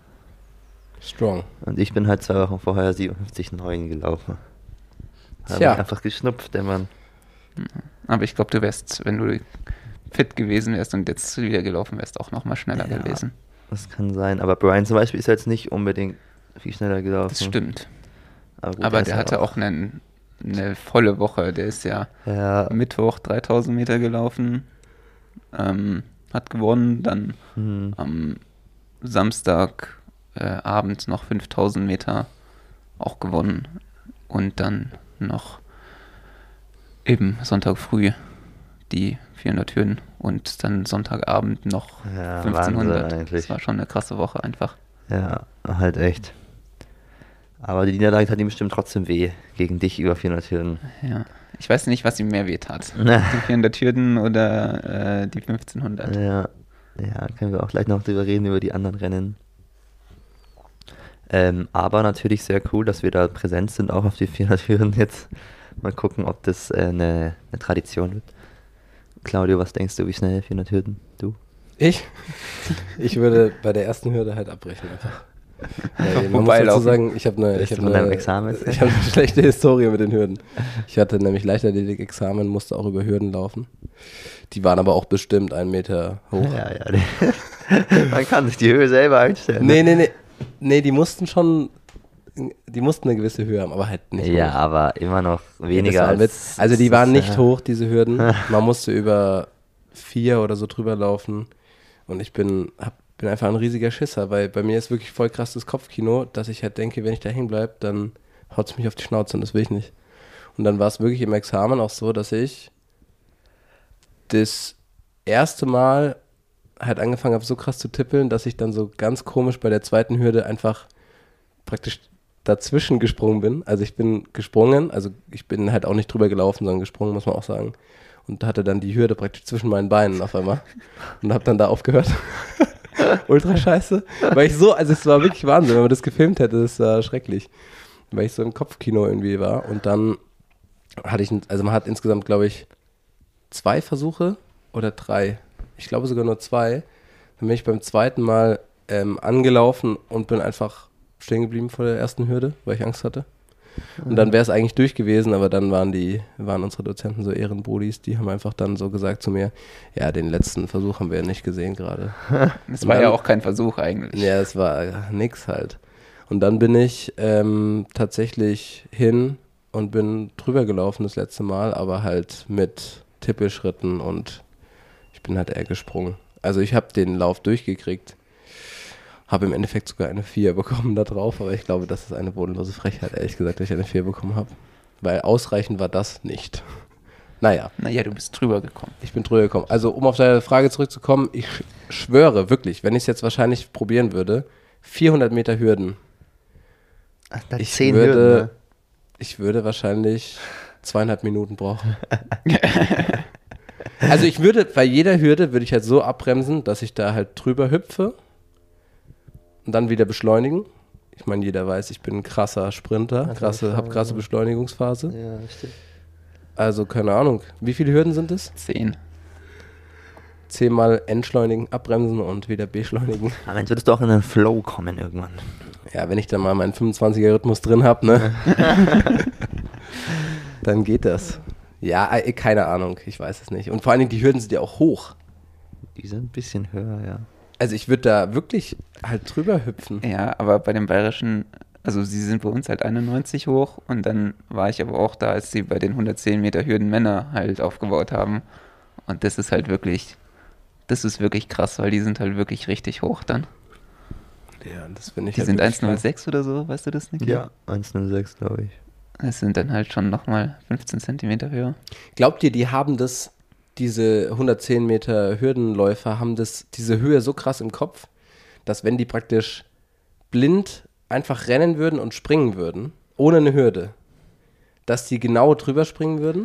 Strong. Und ich bin halt zwei Wochen vorher siebenundfünfzig neun gelaufen. Hat Tja. mich einfach geschnupft, der Mann. Aber ich glaube, du wärst, wenn du fit gewesen wärst und jetzt wieder gelaufen wärst, auch noch mal schneller Ja. gewesen. Das kann sein. Aber Brian zum Beispiel ist jetzt nicht unbedingt viel schneller gelaufen. Das stimmt. Aber, gut, Aber ist der ja hatte auch eine, eine volle Woche. Der ist ja Ja. Mittwoch dreitausend Meter gelaufen, ähm, hat gewonnen, dann Hm. am Samstag äh, Abend noch fünftausend Meter auch gewonnen und dann noch eben Sonntag früh die vierhundert Hürden und dann Sonntagabend noch Ja, fünfzehnhundert. Wahnsinn eigentlich. Das war schon eine krasse Woche einfach. Ja, halt echt. Aber die Niederlage tat ihm bestimmt trotzdem weh gegen dich über vierhundert Hürden. Ja. Ich weiß nicht, was ihm mehr weh tat. Na. Die vierhundert Hürden oder äh, die fünfzehnhundert. Ja, ja, können wir auch gleich noch drüber reden, über die anderen Rennen. Ähm, aber natürlich sehr cool, dass wir da präsent sind, auch auf die vierhundert Hürden jetzt. Mal gucken, ob das äh, eine, eine Tradition wird. Claudio, was denkst du, wie schnell vierhundert Hürden? Du? Ich? Ich würde bei der ersten Hürde halt abbrechen einfach. Weil man muss Vorbeilaufen. dazu sagen, ich habe eine, Bist ich hab du von eine, deinem Examen? ich hab eine schlechte Historie mit den Hürden. Ich hatte nämlich Leichtathletik-Examen, musste auch über Hürden laufen. Die waren aber auch bestimmt einen Meter hoch. Ja, ja. Die, man kann sich die Höhe selber einstellen. Nee, nee, nee. Nee, die mussten schon, die mussten eine gewisse Höhe haben, aber halt nicht Ja, hoch. aber immer noch weniger Das war ein als... Witz. Also die waren nicht ja. hoch, diese Hürden. Man musste über vier oder so drüber laufen. Und ich bin, hab, bin einfach ein riesiger Schisser, weil bei mir ist wirklich voll krass das Kopfkino, dass ich halt denke, wenn ich da hängen bleibe, dann haut es mich auf die Schnauze und das will ich nicht. Und dann war es wirklich im Examen auch so, dass ich das erste Mal halt angefangen habe, so krass zu tippeln, dass ich dann so ganz komisch bei der zweiten Hürde einfach praktisch dazwischen gesprungen bin. Also ich bin gesprungen, also ich bin halt auch nicht drüber gelaufen, sondern gesprungen, muss man auch sagen. Und hatte dann die Hürde praktisch zwischen meinen Beinen auf einmal und habe dann da aufgehört. Ultra scheiße. Weil ich so, also es war wirklich Wahnsinn, wenn man das gefilmt hätte, das war schrecklich. Weil ich so im Kopfkino irgendwie war. Und dann hatte ich, also man hat insgesamt, glaube ich, zwei Versuche oder drei. Ich glaube sogar nur zwei. Dann bin ich beim zweiten Mal ähm, angelaufen und bin einfach stehen geblieben vor der ersten Hürde, weil ich Angst hatte. Und dann wäre es eigentlich durch gewesen, aber dann waren die, waren unsere Dozenten so Ehrenbrudis, die haben einfach dann so gesagt zu mir, ja, den letzten Versuch haben wir ja nicht gesehen gerade. Das Und war ja dann- auch kein Versuch eigentlich. Ja, es war äh, nix halt. Und dann bin ich ähm, tatsächlich hin und bin drüber gelaufen das letzte Mal, aber halt mit Tippelschritten und ich bin halt eher gesprungen. Also ich habe den Lauf durchgekriegt. Habe im Endeffekt sogar eine vier bekommen da drauf, aber ich glaube, das ist eine bodenlose Frechheit, ehrlich gesagt, dass ich eine vier bekommen habe. Weil ausreichend war das nicht. Naja, Naja, du bist drüber gekommen. ich bin drüber gekommen. Also, um auf deine Frage zurückzukommen, ich sch- schwöre wirklich, wenn ich es jetzt wahrscheinlich probieren würde, vierhundert Meter Hürden. Ach, da Ich zehn würde, Hürden, ne? ich würde wahrscheinlich zweieinhalb Minuten brauchen. Also ich würde, bei jeder Hürde würde ich halt so abbremsen, dass ich da halt drüber hüpfe und dann wieder beschleunigen. Ich meine, jeder weiß, ich bin ein krasser Sprinter, Also krasse, schon, habe krasse ja. Beschleunigungsphase. Ja, stimmt. Also keine Ahnung, wie viele Hürden sind es? Zehn. Zehnmal entschleunigen, abbremsen und wieder beschleunigen. Aber dann würdest du auch in den Flow kommen irgendwann. Ja, wenn ich dann mal meinen fünfundzwanziger Rhythmus drin habe, ne? Dann geht das. Ja, äh, keine Ahnung, ich weiß es nicht. Und vor allen Dingen, die Hürden sind ja auch hoch. Die sind ein bisschen höher, ja. Also ich würde da wirklich halt drüber hüpfen. Ja, aber bei den bayerischen, also sie sind bei uns halt einundneunzig hoch und dann war ich aber auch da, als sie bei den hundertzehn Meter Hürden Männer halt aufgebaut haben. Und das ist halt wirklich, das ist wirklich krass, weil die sind halt wirklich richtig hoch dann. Ja, das finde ich Die halt sind wirklich eins Komma null sechs oder so, weißt du das, Niki? eins Komma null sechs, glaube ich. Das sind dann halt schon nochmal fünfzehn Zentimeter höher. Glaubt ihr, die haben das, diese hundertzehn Meter Hürdenläufer haben das, diese Höhe so krass im Kopf, dass wenn die praktisch blind einfach rennen würden und springen würden, ohne eine Hürde, dass die genau drüber springen würden?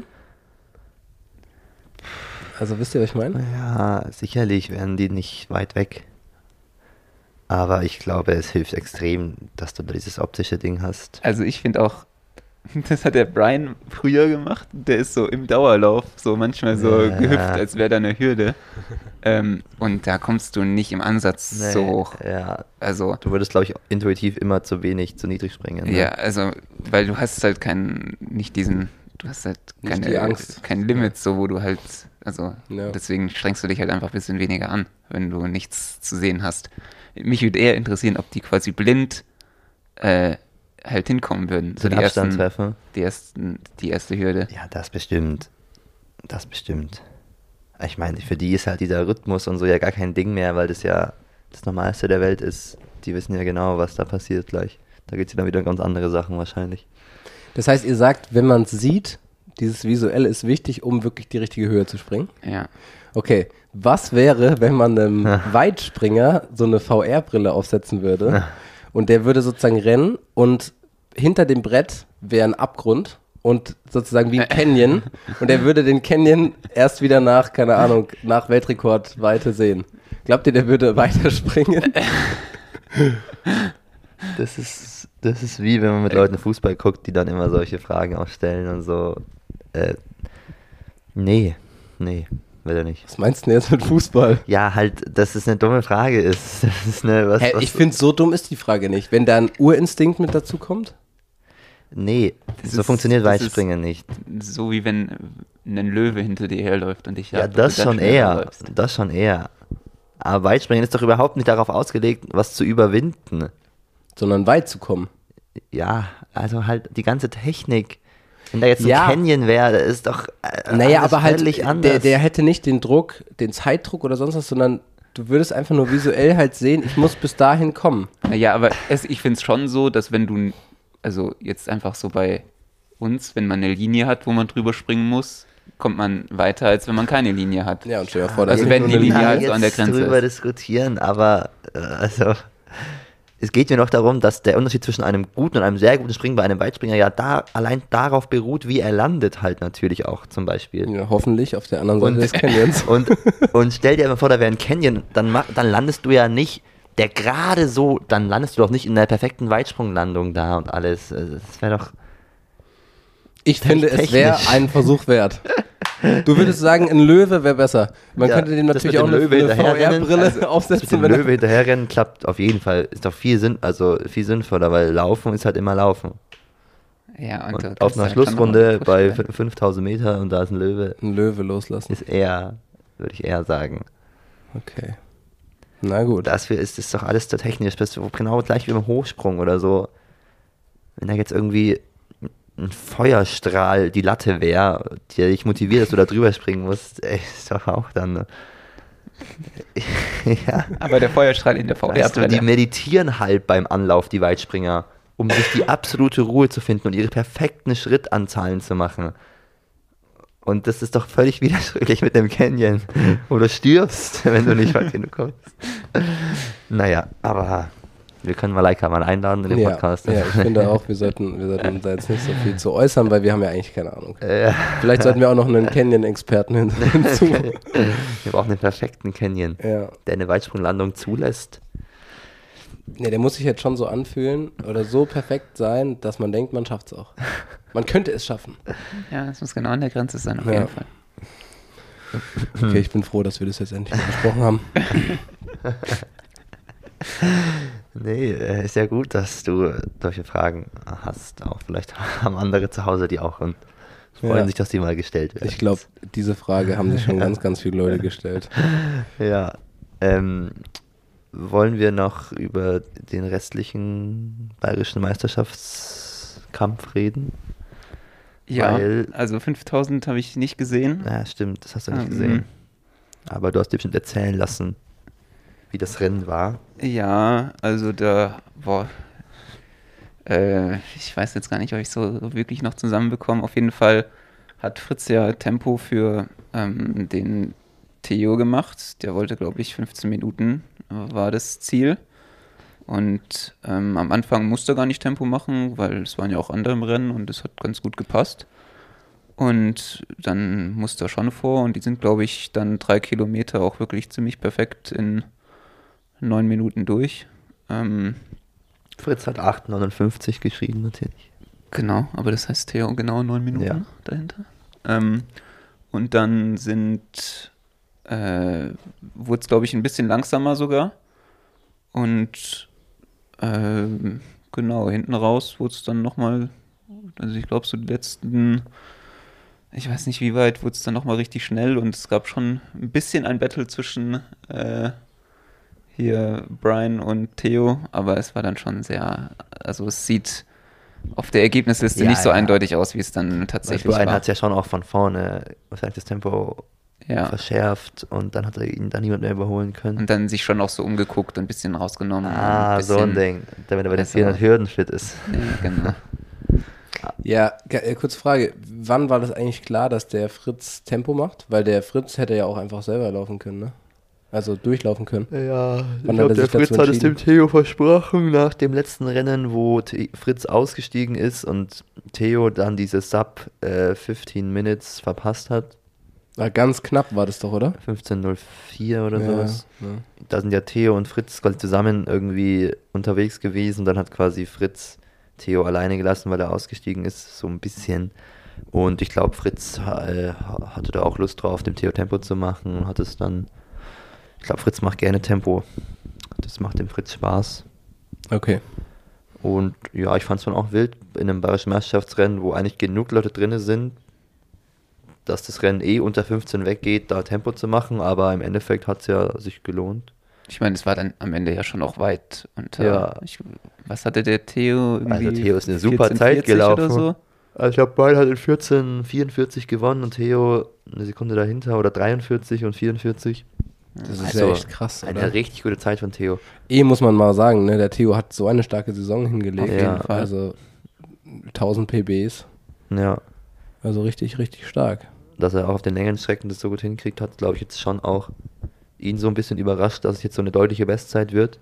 Also wisst ihr, was ich meine? Ja, sicherlich wären die nicht weit weg. Aber ich glaube, es hilft extrem, dass du da dieses optische Ding hast. Also ich finde auch, das hat der Brian früher gemacht, der ist so im Dauerlauf so manchmal so Ja. gehüpft, als wäre da eine Hürde. ähm, und da kommst du nicht im Ansatz Nee, so hoch. Ja, Also, du würdest, glaube ich, intuitiv immer zu wenig, zu niedrig springen. Ne? ja, also, weil du hast halt keinen, nicht diesen, du hast halt Nicht keine, die Angst. kein Limit, so wo du halt, also Ja. deswegen strengst du dich halt einfach ein bisschen weniger an, wenn du nichts zu sehen hast. Mich würde eher interessieren, ob die quasi blind äh, halt hinkommen würden. So den Abstand treffen. Die, ersten, die erste Hürde. Ja, das bestimmt. Das bestimmt. Ich meine, für die ist halt dieser Rhythmus und so ja gar kein Ding mehr, weil das ja das Normalste der Welt ist. Die wissen ja genau, was da passiert gleich. Da geht es ja dann wieder um ganz andere Sachen wahrscheinlich. Das heißt, ihr sagt, wenn man es sieht, dieses Visuelle ist wichtig, um wirklich die richtige Höhe zu springen? Ja. Okay, was wäre, wenn man einem Weitspringer so eine V R-Brille aufsetzen würde und der würde sozusagen rennen und hinter dem Brett wäre ein Abgrund und sozusagen wie ein Canyon und er würde den Canyon erst wieder nach, keine Ahnung, nach Weltrekordweite sehen. Glaubt ihr, der würde weiterspringen? Das ist, das ist wie, wenn man mit Leuten Fußball guckt, die dann immer solche Fragen auch stellen und so. Äh, nee, nee, will er nicht. Was meinst du denn jetzt mit Fußball? Ja, halt, dass es eine dumme Frage ist. Das ist eine, was, Hä, was, ich finde, so dumm ist die Frage nicht. Wenn da ein Urinstinkt mit dazu kommt? Nee, Das so ist- funktioniert das ist- Weitspringen nicht. So wie wenn ein Löwe hinter dir herläuft und dich Ja, jagt und das du dann schon schneller eher. läufst. Das schon eher. Aber Weitspringen ist doch überhaupt nicht darauf ausgelegt, was zu überwinden. Sondern weit zu kommen. Ja, also halt die ganze Technik. Wenn da jetzt ein Ja. Canyon wäre, das ist doch äh, Naja, alles aber halt, völlig der, anders. der hätte nicht den Druck, den Zeitdruck oder sonst was, sondern du würdest einfach nur visuell halt sehen, ich muss bis dahin kommen. Naja, aber es, ich finde es schon so, dass wenn du, also jetzt einfach so bei uns, wenn man eine Linie hat, wo man drüber springen muss, kommt man weiter, als wenn man keine Linie hat. Ja, und stell dir vor, da Also ist wenn nur die eine Linie kann halt so an der jetzt Grenze drüber ist. diskutieren, aber äh, also es geht mir noch darum, dass der Unterschied zwischen einem guten und einem sehr guten Springen bei einem Weitspringer ja da allein darauf beruht, wie er landet halt natürlich auch zum Beispiel. Ja, hoffentlich auf der anderen Seite Und- des Canyons. Und, und stell dir mal vor, da wäre ein Canyon, dann, ma- dann landest du ja nicht, der gerade so, dann landest du doch nicht in der perfekten Weitsprunglandung da und alles. Also, das wäre doch, Ich finde, es wäre technisch. einen Versuch wert. Du würdest sagen, ein Löwe wäre besser. Man Ja, könnte dem das natürlich mit auch dem eine, Löwe eine hinterherrennen, V R-Brille also mit aufsetzen. dem wenn er- Löwe hinterherrennen klappt auf jeden Fall, ist doch viel Sinn, also viel sinnvoller, weil Laufen ist halt immer Laufen. Ja, Und da auf kannst du einer halt schon Schlussrunde noch mal bei pushen. fünftausend Meter und da ist ein Löwe, Ein Löwe loslassen. ist eher, würde ich eher sagen. Okay. Na gut. Dafür ist es doch alles so technisch, bist du genau gleich wie beim Hochsprung oder so. Wenn da jetzt irgendwie ein Feuerstrahl die Latte wäre, der dich motiviert, dass du da drüber springen musst, ey, ist doch auch dann. ja. Aber der Feuerstrahl in der V Weißt du, die R-Brille. meditieren halt beim Anlauf, die Weitspringer, um sich die absolute Ruhe zu finden und ihre perfekten Schrittanzahlen zu machen. Und das ist doch völlig widersprüchlich mit dem Canyon, wo du stirbst, wenn du nicht weit genug kommst. Naja, aber wir können Malaika mal einladen in den Ja, Podcast. ja, ich finde auch, wir sollten, wir sollten da jetzt nicht so viel zu äußern, weil wir haben ja eigentlich keine Ahnung. Äh, Vielleicht sollten wir auch noch einen Canyon-Experten hin- hinzu. wir brauchen den perfekten Canyon, Ja. der eine Weitsprunglandung zulässt. Nee, der muss sich jetzt schon so anfühlen oder so perfekt sein, dass man denkt, man schafft es auch. Man könnte es schaffen. Ja, es muss genau an der Grenze sein, auf Ja. jeden Fall. Okay, ich bin froh, dass wir das jetzt endlich mal besprochen haben. Nee, äh, ist ja gut, dass du solche Fragen hast. Auch vielleicht haben andere zu Hause die auch und freuen Ja. sich, dass die mal gestellt werden. Ich glaube, diese Frage haben sich schon ganz, ganz viele Leute gestellt. Ja. Ähm, wollen wir noch über den restlichen bayerischen Meisterschaftskampf reden? Ja, Weil- also fünftausend habe ich nicht gesehen. Ja, stimmt, das hast du nicht Ähm, gesehen. Aber du hast dir bestimmt erzählen lassen, wie das Rennen war. Ja, also da, boah, äh, ich weiß jetzt gar nicht, ob ich so wirklich noch zusammenbekomme. Auf jeden Fall hat Fritz ja Tempo für ähm, den Theo gemacht. Der wollte, glaube ich, fünfzehn Minuten äh, war das Ziel. Und ähm, am Anfang musste er gar nicht Tempo machen, weil es waren ja auch andere im Rennen und es hat ganz gut gepasst. Und dann musste er schon vor und die sind, glaube ich, dann drei Kilometer auch wirklich ziemlich perfekt in neun Minuten durch. Ähm, Fritz hat acht neunundfünfzig geschrieben, natürlich. genau, aber das heißt Theo genau neun Minuten Ja. dahinter. Ähm, und dann sind, äh, wurde es, glaube ich, ein bisschen langsamer sogar. Und ähm, genau, hinten raus wurde es dann nochmal, also ich glaube, so die letzten, ich weiß nicht wie weit, wurde es dann nochmal richtig schnell und es gab schon ein bisschen ein Battle zwischen äh, hier Brian und Theo, aber es war dann schon sehr, also es sieht auf der Ergebnisliste Ja, nicht so ja. eindeutig aus, wie es dann Weil tatsächlich Brian war. hat es ja schon auch von vorne wahrscheinlich das Tempo Ja. verschärft und dann hat er ihn dann niemand mehr überholen können. Und dann sich schon auch so umgeguckt und ein bisschen rausgenommen. ah, ein so ein bisschen- Ding, damit er bei den Also- vierhundert Hürden fit ist. Ja, genau. Ja, ge- äh, kurze Frage. Wann war das eigentlich klar, dass der Fritz Tempo macht? Weil der Fritz hätte ja auch einfach selber laufen können, ne? Also durchlaufen können. Ja, Wann ich hat glaube, er der sich dazu Fritz hat es dem entschieden? Theo versprochen nach dem letzten Rennen, wo The- Fritz ausgestiegen ist und Theo dann diese Sub äh, fünfzehn Minutes verpasst hat. Na, ganz knapp war das doch, oder? fünfzehn null vier oder Ja, sowas. ja. Da sind ja Theo und Fritz quasi zusammen irgendwie unterwegs gewesen. Dann hat quasi Fritz Theo alleine gelassen, weil er ausgestiegen ist, so ein bisschen. Und ich glaube, Fritz äh, hatte da auch Lust drauf, dem Theo Tempo zu machen und hat es dann. Ich glaube, Fritz macht gerne Tempo. Das macht dem Fritz Spaß. Okay. Und ja, ich fand es schon auch wild in einem bayerischen Meisterschaftsrennen, wo eigentlich genug Leute drin sind, dass das Rennen eh unter fünfzehn weggeht, da Tempo zu machen, aber im Endeffekt hat es ja sich gelohnt. Ich meine, es war dann am Ende ja schon auch weit. Und, äh, Ja. ich, was hatte der Theo? Irgendwie Also Theo ist eine super vierzehn Zeit vierzig gelaufen. Oder so? Also ich glaube, Brian hat in vierzehn vierundvierzig gewonnen und Theo eine Sekunde dahinter oder dreiundvierzig und vierundvierzig. Das ist Also ja echt krass, Eine oder? richtig gute Zeit von Theo. Eh muss man mal sagen, ne? Der Theo hat so eine starke Saison hingelegt. Auf jeden Fall. Also tausend P Bs. Ja, Also richtig, richtig stark. dass er auch auf den längeren Strecken das so gut hinkriegt, hat, glaube ich, jetzt schon auch ihn so ein bisschen überrascht, dass es jetzt so eine deutliche Bestzeit wird.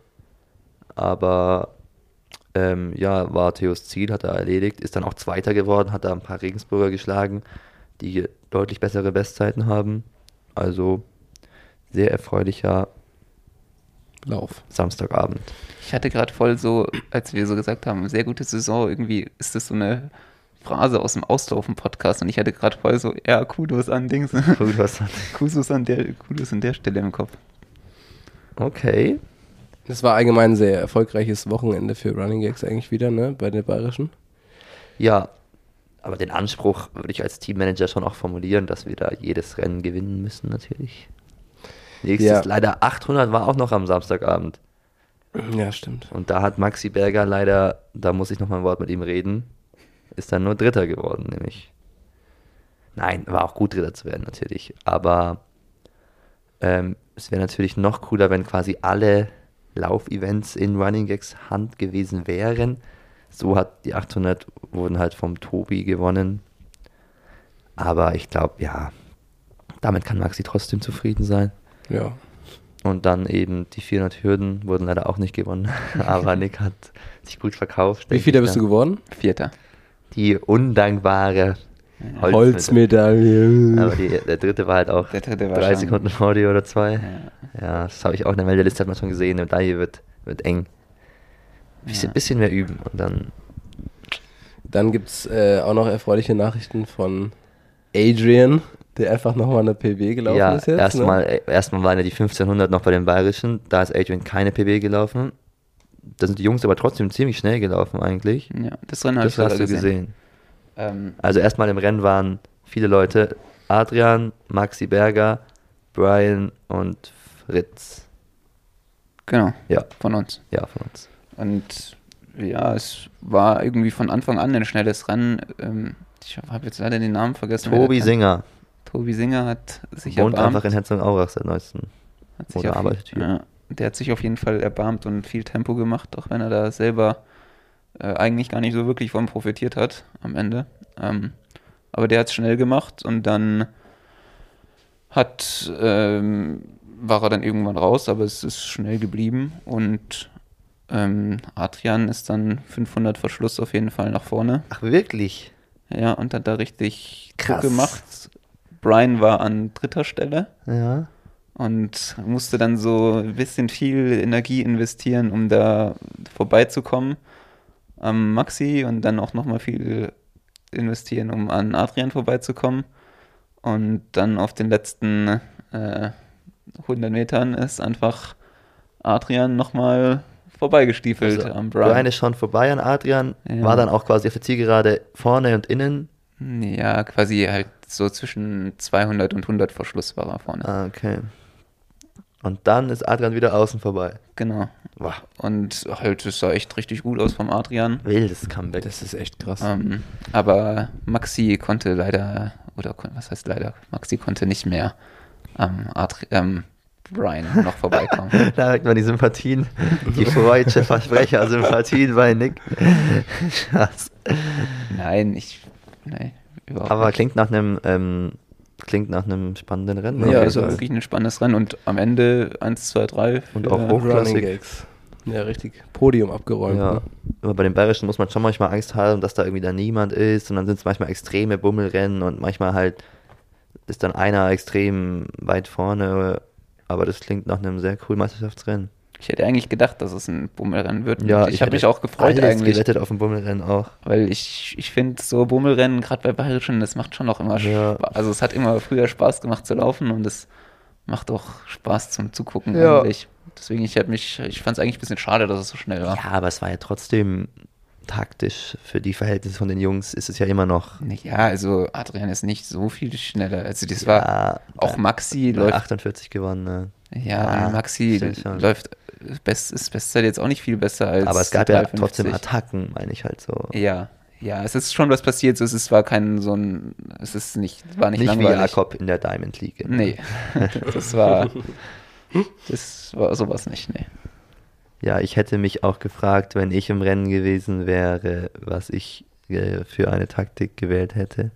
Aber ähm, ja, war Theos Ziel, hat er erledigt, ist dann auch Zweiter geworden, hat da ein paar Regensburger geschlagen, die deutlich bessere Bestzeiten haben. Also sehr erfreulicher Lauf. Samstagabend. Ich hatte gerade voll so, als wir so gesagt haben, sehr gute Saison, irgendwie ist das so eine Phrase aus dem Auslaufen-Podcast und ich hatte gerade voll so, ja, Kudos an Dings. Gut, was hat- Kudos an der, Kudos an der Stelle im Kopf. Okay. Das war allgemein ein sehr erfolgreiches Wochenende für Running Gags eigentlich wieder, ne? Bei den Bayerischen. Ja, aber den Anspruch würde ich als Teammanager schon auch formulieren, dass wir da jedes Rennen gewinnen müssen, natürlich. Nächstes, Ja. leider achthundert war auch noch am Samstagabend. Ja, stimmt. Und da hat Maxi Berger leider, da muss ich noch mal ein Wort mit ihm reden, ist dann nur Dritter geworden, nämlich. Nein, war auch gut, Dritter zu werden, natürlich. Aber ähm, es wäre natürlich noch cooler, wenn quasi alle Laufevents in Running Gags Hand gewesen wären. So hat die achthundert wurden halt vom Tobi gewonnen. Aber ich glaube, ja, damit kann Maxi trotzdem zufrieden sein. Ja. Und dann eben die vierhundert Hürden wurden leider auch nicht gewonnen. Aber Nick hat sich gut verkauft. Wie viel bist du geworden? Vierter. Die undankbare Holzmedaille. Holzmedaille. Aber die, der dritte war halt auch Der dritte war drei schon- Sekunden vor dir oder zwei. Ja. Ja, das habe ich auch in der Meldeliste hat man schon gesehen. Die Medaille wird, wird eng. Bisschen, Ja. bisschen mehr üben und dann. Dann gibt es äh, auch noch erfreuliche Nachrichten von Adrian, der einfach nochmal eine P B gelaufen Ja, ist jetzt. erstmal Ne? äh, erstmal waren ja die fünfzehnhundert noch bei den Bayerischen. Da ist Adrian keine P B gelaufen. Da sind die Jungs aber trotzdem ziemlich schnell gelaufen eigentlich. Ja, das Rennen habe ich Das hast sogar du gesehen. Ähm, Also erstmal im Rennen waren viele Leute. Adrian, Maxi Berger, Brian und Fritz. Genau, Ja, von uns. ja, von uns. Und ja, es war irgendwie von Anfang an ein schnelles Rennen. Ähm, ich habe jetzt leider den Namen vergessen. wer Tobi der- Singer Tobi Singer hat sich wohnt erbarmt. einfach in Herzogenaurach seit neuestem. Hat sich oder auf arbeitet jeden, hier. ja, der hat sich auf jeden Fall erbarmt und viel Tempo gemacht, auch wenn er da selber äh, eigentlich gar nicht so wirklich von profitiert hat am Ende. Ähm, aber der hat es schnell gemacht und dann hat, ähm, war er dann irgendwann raus, aber es ist schnell geblieben und ähm, Adrian ist dann fünfhundert Verschluss auf jeden Fall nach vorne. Ach, wirklich? Ja, und hat da richtig Krass. Druck gemacht. Brian war an dritter Stelle. Ja. Und musste dann so ein bisschen viel Energie investieren, um da vorbeizukommen am Maxi und dann auch nochmal viel investieren, um an Adrian vorbeizukommen. Und dann auf den letzten äh, hundert Metern ist einfach Adrian nochmal vorbeigestiefelt Also, am Brian Brian. ist schon vorbei an Adrian, Ja. war dann auch quasi auf der Zielgerade vorne und innen. Ja, quasi halt so zwischen zweihundert und hundert Verschluss war er vorne. Ah, okay. Und dann ist Adrian wieder außen vorbei. Genau. Wow. Und halt, es sah echt richtig gut aus vom Adrian. Wildes Comeback. Das ist echt krass. Ähm, aber Maxi konnte leider, oder kon- was heißt leider, Maxi konnte nicht mehr am Adri ähm, Brian noch vorbeikommen. Da merkt man die Sympathien, die freudsche Versprecher-Sympathien bei Nick. Schatz. Nein, ich, nee, überhaupt Aber nicht. klingt nach einem, ähm, klingt nach einem spannenden Rennen. Ja, auf jeden also Fall. wirklich ein spannendes Rennen und am Ende eins, zwei, drei. Und für- auch hoch- Running Hochklassig. Gags. Ja, richtig. Podium abgeräumt. Ja, Ne? aber bei den Bayerischen muss man schon manchmal Angst haben, dass da irgendwie da niemand ist und dann sind es manchmal extreme Bummelrennen und manchmal halt ist dann einer extrem weit vorne, aber das klingt nach einem sehr coolen Meisterschaftsrennen. Ich hätte eigentlich gedacht, dass es ein Bummelrennen wird. Ja, Und ich habe hätte mich auch gefreut alles eigentlich, gewettet auf ein Bummelrennen auch. weil ich, ich finde so Bummelrennen, gerade bei Bayerischen, das macht schon auch immer Ja. Spaß. Also es hat immer früher Spaß gemacht zu laufen und es macht auch Spaß zum Zugucken Ja. eigentlich. Deswegen, ich habe mich, ich fand es eigentlich ein bisschen schade, dass es so schnell war. Ja, aber es war ja trotzdem taktisch für die Verhältnisse von den Jungs ist es ja immer noch. Ja, also Adrian ist nicht so viel schneller. Also das war Ja, auch Maxi bei läuft. achtundvierzig gewonnen. Ne? Ja, Ja, und Maxi stimmt schon. läuft best, ist Bestzeit jetzt auch nicht viel besser als Aber es gab die ja drei fünfzig. trotzdem Attacken, meine ich halt so. Ja, ja, es ist schon was passiert. So, es ist, war kein so ein, es ist nicht, war nicht, Nicht wie langweilig. Jakob in der Diamond League. Nee, das war, das war sowas nicht, nee. Ja, ich hätte mich auch gefragt, wenn ich im Rennen gewesen wäre, was ich äh, für eine Taktik gewählt hätte.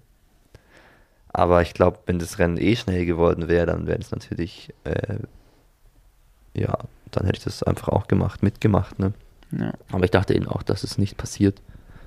Aber ich glaube, wenn das Rennen eh schnell geworden wäre, dann wäre es natürlich, äh, ja, dann hätte ich das einfach auch gemacht, mitgemacht, ne? Ja. Aber ich dachte eben auch, dass es nicht passiert.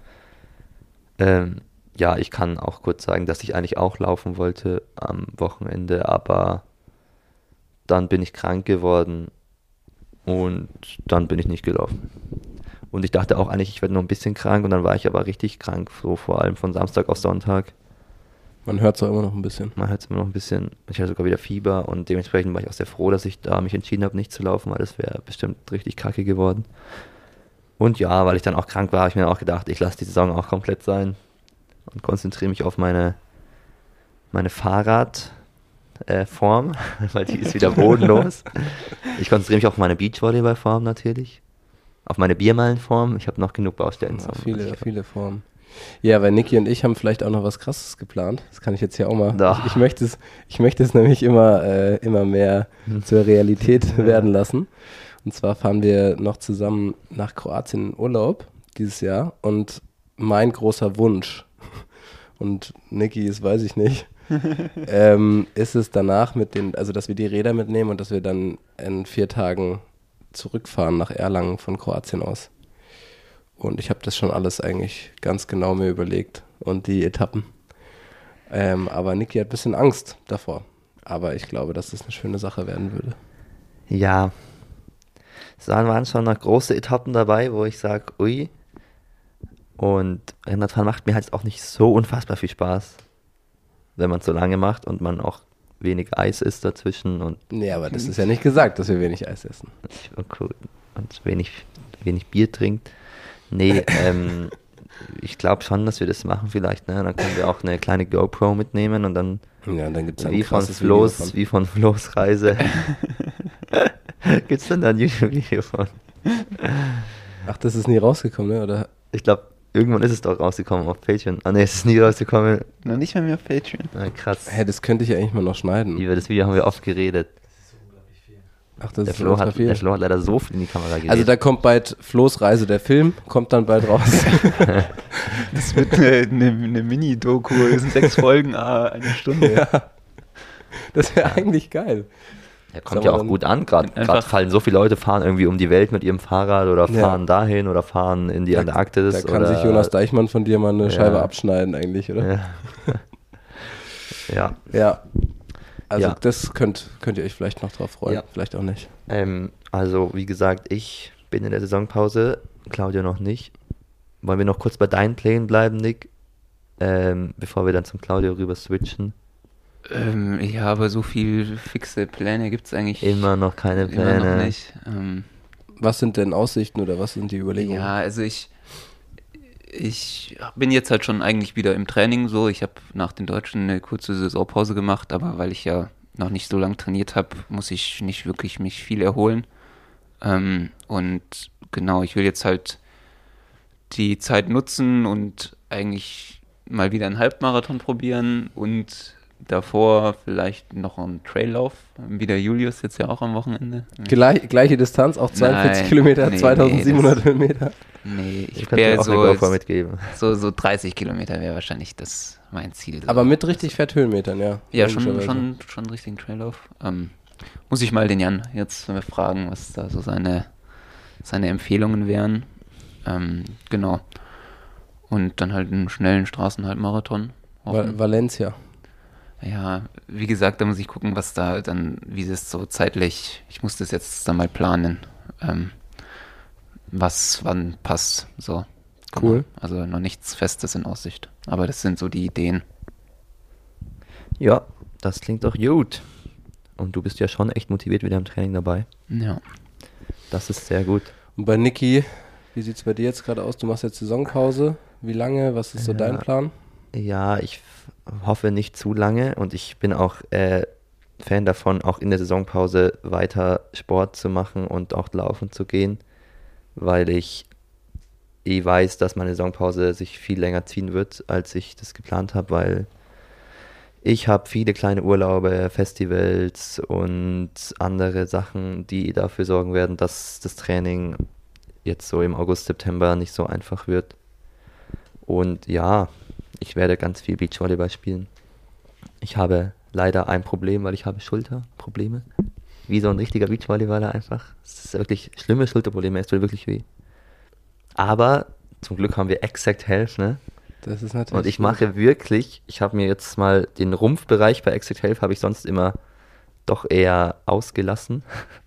Ähm, ja, ich kann auch kurz sagen, dass ich eigentlich auch laufen wollte am Wochenende, aber dann bin ich krank geworden und dann bin ich nicht gelaufen. Und ich dachte auch eigentlich, ich werde nur ein bisschen krank und dann war ich aber richtig krank, so vor allem von Samstag auf Sonntag. Man hört es auch immer noch ein bisschen. Man hört es immer noch ein bisschen, ich hatte sogar wieder Fieber und dementsprechend war ich auch sehr froh, dass ich da mich entschieden habe, nicht zu laufen, weil das wäre bestimmt richtig kacke geworden. Und ja, weil ich dann auch krank war, habe ich mir auch gedacht, ich lasse die Saison auch komplett sein und konzentriere mich auf meine, meine Fahrradform, äh, Form, weil die ist wieder bodenlos. Ich konzentriere mich auf meine Beachvolleyballform natürlich, auf meine Biermeilenform. Ich habe noch genug Baustellen. Ja, zum- viele, ich- viele Formen. Ja, weil Niki und ich haben vielleicht auch noch was Krasses geplant. Das kann ich jetzt hier auch mal. Doch. Ich, ich, möchte es, ich möchte es nämlich immer, äh, immer mehr zur Realität werden lassen. Und zwar fahren wir noch zusammen nach Kroatien in Urlaub dieses Jahr. Und mein großer Wunsch, und Niki, das weiß ich nicht, ähm, ist es danach mit den, also dass wir die Räder mitnehmen und dass wir dann in vier Tagen zurückfahren nach Erlangen von Kroatien aus. Und ich habe das schon alles eigentlich ganz genau mir überlegt und die Etappen. Ähm, aber Niki hat ein bisschen Angst davor. Aber ich glaube, dass das eine schöne Sache werden würde. Ja, es waren schon noch große Etappen dabei, wo ich sage, ui. Und Rennradfahren macht mir halt auch nicht so unfassbar viel Spaß, wenn man es so lange macht und man auch wenig Eis isst dazwischen und, Nee, aber das ist ja nicht gesagt, dass wir wenig Eis essen. und, und wenig, wenig Bier trinkt. Nee, ähm, ich glaube schon, dass wir das machen vielleicht. Ne? Dann können wir auch eine kleine GoPro mitnehmen und dann Ja, und dann gibt es ein wie von krasses Video Flo's, davon. wie von Flo's Reise Gibt's denn da ein YouTube-Video von? Ach, das ist nie rausgekommen, ne? Oder? Ich glaube, irgendwann ist es doch rausgekommen auf Patreon. Ah ne, es ist nie rausgekommen. Noch nicht mal mehr auf Patreon. Na, krass. Hä, das könnte ich ja eigentlich mal noch schneiden. Über das Video haben wir oft geredet. Ach, das Der ist Flo, ultra hat, viel. der Flo hat leider so viel in die Kamera geredet. Also da kommt bald Flo's Reise, der Film, kommt dann bald raus. Das wird eine, eine, eine Mini-Doku, das sind sechs Folgen, ah, eine Stunde. Ja. Das wäre eigentlich geil. Der kommt Sag ja mal auch dann gut an, gerade einfach- fallen so viele Leute, fahren irgendwie um die Welt mit ihrem Fahrrad oder Ja. fahren dahin oder fahren in die Antarktis. Da kann oder, sich Jonas Deichmann von dir mal eine Ja. Scheibe abschneiden eigentlich, oder? Ja. ja. Ja. Also Ja. das könnt, könnt ihr euch vielleicht noch drauf freuen, Ja. vielleicht auch nicht. Ähm, also, wie gesagt, ich bin in der Saisonpause, Claudio noch nicht. Wollen wir noch kurz bei deinen Plänen bleiben, Nick? Ähm, bevor wir dann zum Claudio rüber switchen. Ähm, ja, aber so viel fixe Pläne gibt es eigentlich Immer noch keine immer Pläne. noch nicht. Ähm, Was sind denn Aussichten oder was sind die Überlegungen? ja, also ich, ich bin jetzt halt schon eigentlich wieder im Training so. Ich habe nach den Deutschen eine kurze Saisonpause gemacht, aber weil ich ja noch nicht so lange trainiert habe, muss ich nicht wirklich mich viel erholen. Ähm, und genau, ich will jetzt halt die Zeit nutzen und eigentlich mal wieder einen Halbmarathon probieren und davor vielleicht noch einen Traillauf, wie der Julius jetzt ja auch am Wochenende. Gleich, gleiche Distanz, auch zweiundvierzig Nein, Kilometer, nee, zweitausendsiebenhundert nee, Höhenmeter. Nee, Ich ich könnte dir wäre auch eine GoPro so, mitgeben. so, so dreißig Kilometer wäre wahrscheinlich das mein Ziel. So. Aber mit richtig fett Höhenmetern, ja. Ja, schon, logischerweise. schon, schon einen richtigen Traillauf. Ähm, muss ich mal den Jan jetzt mal fragen, was da so seine, seine Empfehlungen wären. Ähm, genau. Und dann halt einen schnellen Straßenhalbmarathon. Va- Valencia. Ja, wie gesagt, da muss ich gucken, was da dann, wie das so zeitlich, ich muss das jetzt dann mal planen, ähm, was wann passt. So. Cool. Genau. Also noch nichts Festes in Aussicht. Aber das sind so die Ideen. Ja, das klingt doch gut. Und du bist ja schon echt motiviert wieder im Training dabei. Ja. Das ist sehr gut. Und bei Niki, wie sieht es bei dir jetzt gerade aus? Du machst jetzt Saisonpause. Wie lange? Was ist so Ja. dein Plan? Ja, ich f- hoffe nicht zu lange und ich bin auch äh, Fan davon, auch in der Saisonpause weiter Sport zu machen und auch laufen zu gehen, weil ich eh weiß, dass meine Saisonpause sich viel länger ziehen wird, als ich das geplant habe, weil ich habe viele kleine Urlaube, Festivals und andere Sachen, die dafür sorgen werden, dass das Training jetzt so im August, September nicht so einfach wird. Und ja, ich werde ganz viel Beachvolleyball spielen. Ich habe leider ein Problem, weil ich habe Schulterprobleme. Wie so ein richtiger Beachvolleyballer einfach. Es ist wirklich schlimme Schulterprobleme, es tut wirklich weh. Aber zum Glück haben wir Exact Health, ne? Das ist natürlich. Und ich gut. mache wirklich, ich habe mir jetzt mal den Rumpfbereich bei Exact Health, habe ich sonst immer doch eher ausgelassen,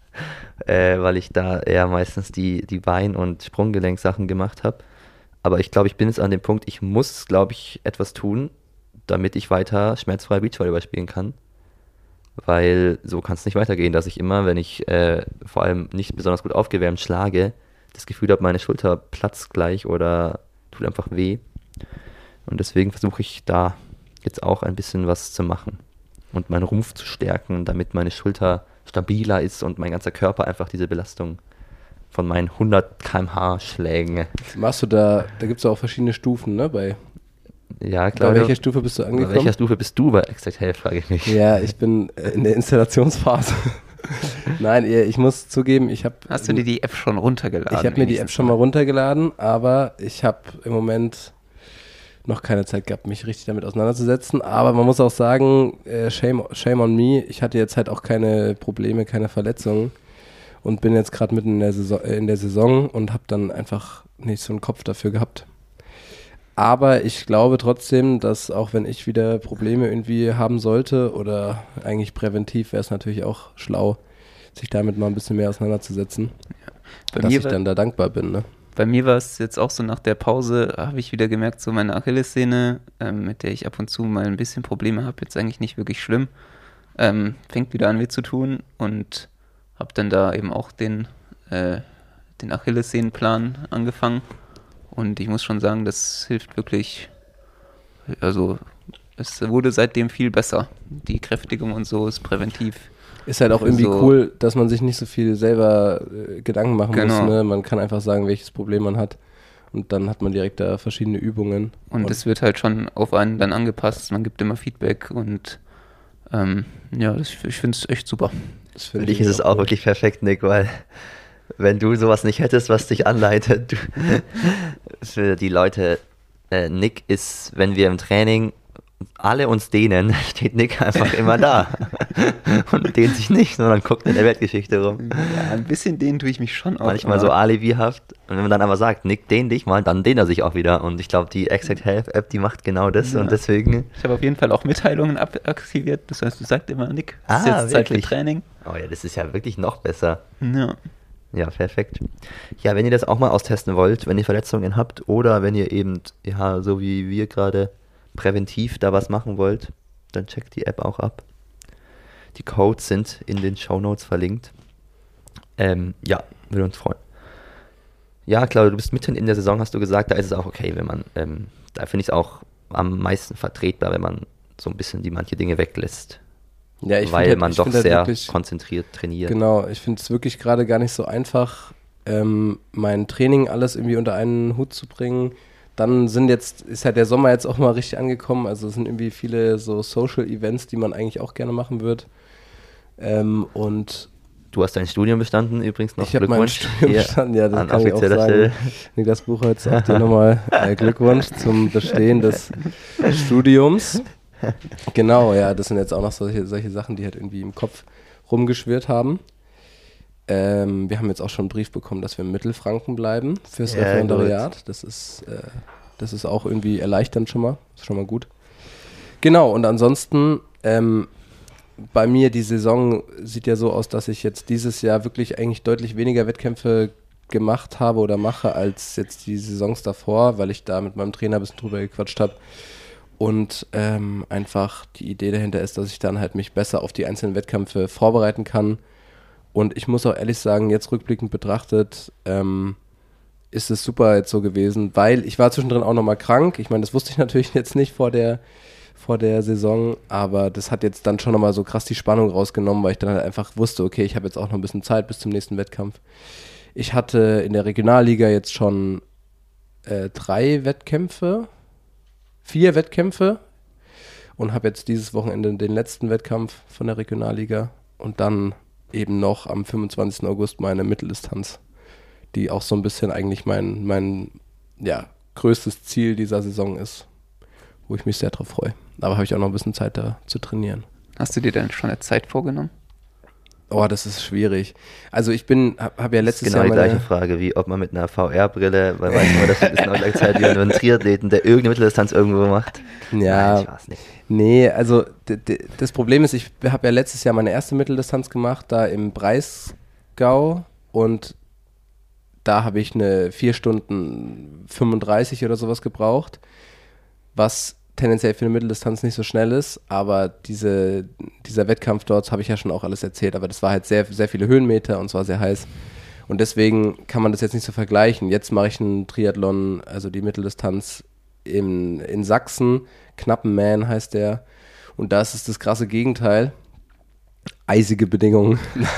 äh, weil ich da eher meistens die, die Bein- und Sprunggelenksachen gemacht habe. Aber ich glaube, ich bin jetzt an dem Punkt, ich muss, glaube ich, etwas tun, damit ich weiter schmerzfrei Beachvolleyball spielen kann. Weil so kann es nicht weitergehen, dass ich immer, wenn ich äh, vor allem nicht besonders gut aufgewärmt schlage, das Gefühl habe, meine Schulter platzt gleich oder tut einfach weh. Und deswegen versuche ich da jetzt auch ein bisschen was zu machen und meinen Rumpf zu stärken, damit meine Schulter stabiler ist und mein ganzer Körper einfach diese Belastung von meinen hundert Kilometer pro Stunde Schlägen. Machst du da, da gibt es auch verschiedene Stufen, ne? Bei, Ja, bei klar. welcher Stufe bist du Bei angekommen? welcher Stufe bist du bei Exact Health, frage ich mich. Ja, ich bin äh, in der Installationsphase. Nein, eh, ich muss zugeben, ich habe Hast du dir die App schon runtergeladen? ich habe mir die App wenigstens schon mal runtergeladen, aber ich habe im Moment noch keine Zeit gehabt, mich richtig damit auseinanderzusetzen. Aber man muss auch sagen, äh, shame, shame on me, ich hatte jetzt halt auch keine Probleme, keine Verletzungen und bin jetzt gerade mitten in der Saison, äh, in der Saison und habe dann einfach nicht so einen Kopf dafür gehabt. Aber ich glaube trotzdem, dass auch wenn ich wieder Probleme irgendwie haben sollte oder eigentlich präventiv, wäre es natürlich auch schlau, sich damit mal ein bisschen mehr auseinanderzusetzen, Bei dass mir ich war- dann da dankbar bin. Ne? Bei mir war es jetzt auch so nach der Pause, habe ich wieder gemerkt, so meine Achillessehne, ähm, mit der ich ab und zu mal ein bisschen Probleme habe, jetzt eigentlich nicht wirklich schlimm, ähm, fängt wieder an weh zu tun und habe dann da eben auch den, äh, den Achillessehnenplan angefangen und ich muss schon sagen, das hilft wirklich, also es wurde seitdem viel besser. Die Kräftigung und so ist präventiv Ist halt auch irgendwie so- cool, dass man sich nicht so viel selber äh, Gedanken machen Genau. muss. Ne? Man kann einfach sagen, welches Problem man hat. Und dann hat man direkt da verschiedene Übungen. Und es wird halt schon auf einen dann angepasst. Man gibt immer Feedback und ähm, ja, das, ich finde es echt super. das Für finde dich ich ist es auch cool. wirklich perfekt, Nick, weil wenn du sowas nicht hättest, was dich anleitet, du, für die Leute, äh, Nick ist, wenn wir im Training alle uns dehnen, steht Nick einfach immer da und dehnt sich nicht, sondern guckt in der Weltgeschichte rum. Ja, ein bisschen dehnen tue ich mich schon auch. Manchmal so alibihaft. Und wenn man dann aber sagt, Nick, dehn dich mal, dann dehnt er sich auch wieder. Und ich glaube, die Exact Health App, die macht genau das. Ja. Und deswegen, Ich habe auf jeden Fall auch Mitteilungen ab- aktiviert. Das heißt, du sagst immer, Nick, es ist Ah, jetzt Zeit für wirklich? Training. oh ja, das ist ja wirklich noch besser. Ja. Ja, perfekt. Ja, wenn ihr das auch mal austesten wollt, wenn ihr Verletzungen habt oder wenn ihr eben, ja, so wie wir gerade präventiv da was machen wollt, dann checkt die App auch ab. Die Codes sind in den Shownotes verlinkt. Ähm, ja, würde uns freuen. Ja, Claudia, du bist mitten in der Saison, hast du gesagt, da ist es auch okay, wenn man, ähm, da finde ich es auch am meisten vertretbar, wenn man so ein bisschen die manche Dinge weglässt. Ja, ich weil find halt- man ich doch find halt sehr wirklich- konzentriert trainiert. Genau, ich finde es wirklich gerade gar nicht so einfach, ähm, mein Training alles irgendwie unter einen Hut zu bringen. Dann sind jetzt, ist halt der Sommer jetzt auch mal richtig angekommen, also es sind irgendwie viele so Social Events, die man eigentlich auch gerne machen wird. Ähm, und Du hast dein Studium bestanden übrigens noch. ich habe mein Glückwunsch. Studium Hier bestanden, ja, das an kann ich auch offizieller sagen. Stelle. Niklas Buchholz, auch dir nochmal äh, Glückwunsch zum Bestehen des Studiums. Genau, ja, das sind jetzt auch noch solche, solche Sachen, die halt irgendwie im Kopf rumgeschwirrt haben. Ähm, wir haben jetzt auch schon einen Brief bekommen, dass wir in Mittelfranken bleiben fürs Ja, Referendariat. Das ist, äh, das ist auch irgendwie erleichternd schon mal. Ist schon mal gut. Genau, und ansonsten, ähm, bei mir die Saison sieht ja so aus, dass ich jetzt dieses Jahr wirklich eigentlich deutlich weniger Wettkämpfe gemacht habe oder mache als jetzt die Saisons davor, weil ich da mit meinem Trainer ein bisschen drüber gequatscht habe. Und ähm, einfach die Idee dahinter ist, dass ich dann halt mich besser auf die einzelnen Wettkämpfe vorbereiten kann. Und ich muss auch ehrlich sagen, jetzt rückblickend betrachtet, ähm, ist es super jetzt so gewesen, weil ich war zwischendrin auch nochmal krank. Ich meine, das wusste ich natürlich jetzt nicht vor der, vor der Saison, aber das hat jetzt dann schon nochmal so krass die Spannung rausgenommen, weil ich dann halt einfach wusste, okay, ich habe jetzt auch noch ein bisschen Zeit bis zum nächsten Wettkampf. Ich hatte in der Regionalliga jetzt schon äh, drei Wettkämpfe, vier Wettkämpfe und habe jetzt dieses Wochenende den letzten Wettkampf von der Regionalliga und dann eben noch am fünfundzwanzigsten August meine Mitteldistanz, die auch so ein bisschen eigentlich mein, mein ja, größtes Ziel dieser Saison ist, wo ich mich sehr drauf freue. Aber habe ich auch noch ein bisschen Zeit da zu trainieren. Hast du dir denn schon eine Zeit vorgenommen? Oh, das ist schwierig. Also ich bin, habe hab ja Das ist letztes genau Jahr die meine, gleiche Frage, wie ob man mit einer V R-Brille, weil manchmal das ist genau gleich Zeit wie ein Triathleten, der irgendeine Mitteldistanz irgendwo macht. ja, Nein, ich weiß nicht. nee, also d- d- das Problem ist, ich habe ja letztes Jahr meine erste Mitteldistanz gemacht, da im Breisgau und da habe ich eine vier Stunden fünfunddreißig oder sowas gebraucht, was tendenziell für eine Mitteldistanz nicht so schnell ist, aber diese, dieser Wettkampf dort, habe ich ja schon auch alles erzählt, aber das war halt sehr, sehr viele Höhenmeter und es war sehr heiß und deswegen kann man das jetzt nicht so vergleichen. Jetzt mache ich einen Triathlon, also die Mitteldistanz in, in Sachsen, Knappenman heißt der, und da ist es das krasse Gegenteil. Eisige Bedingungen.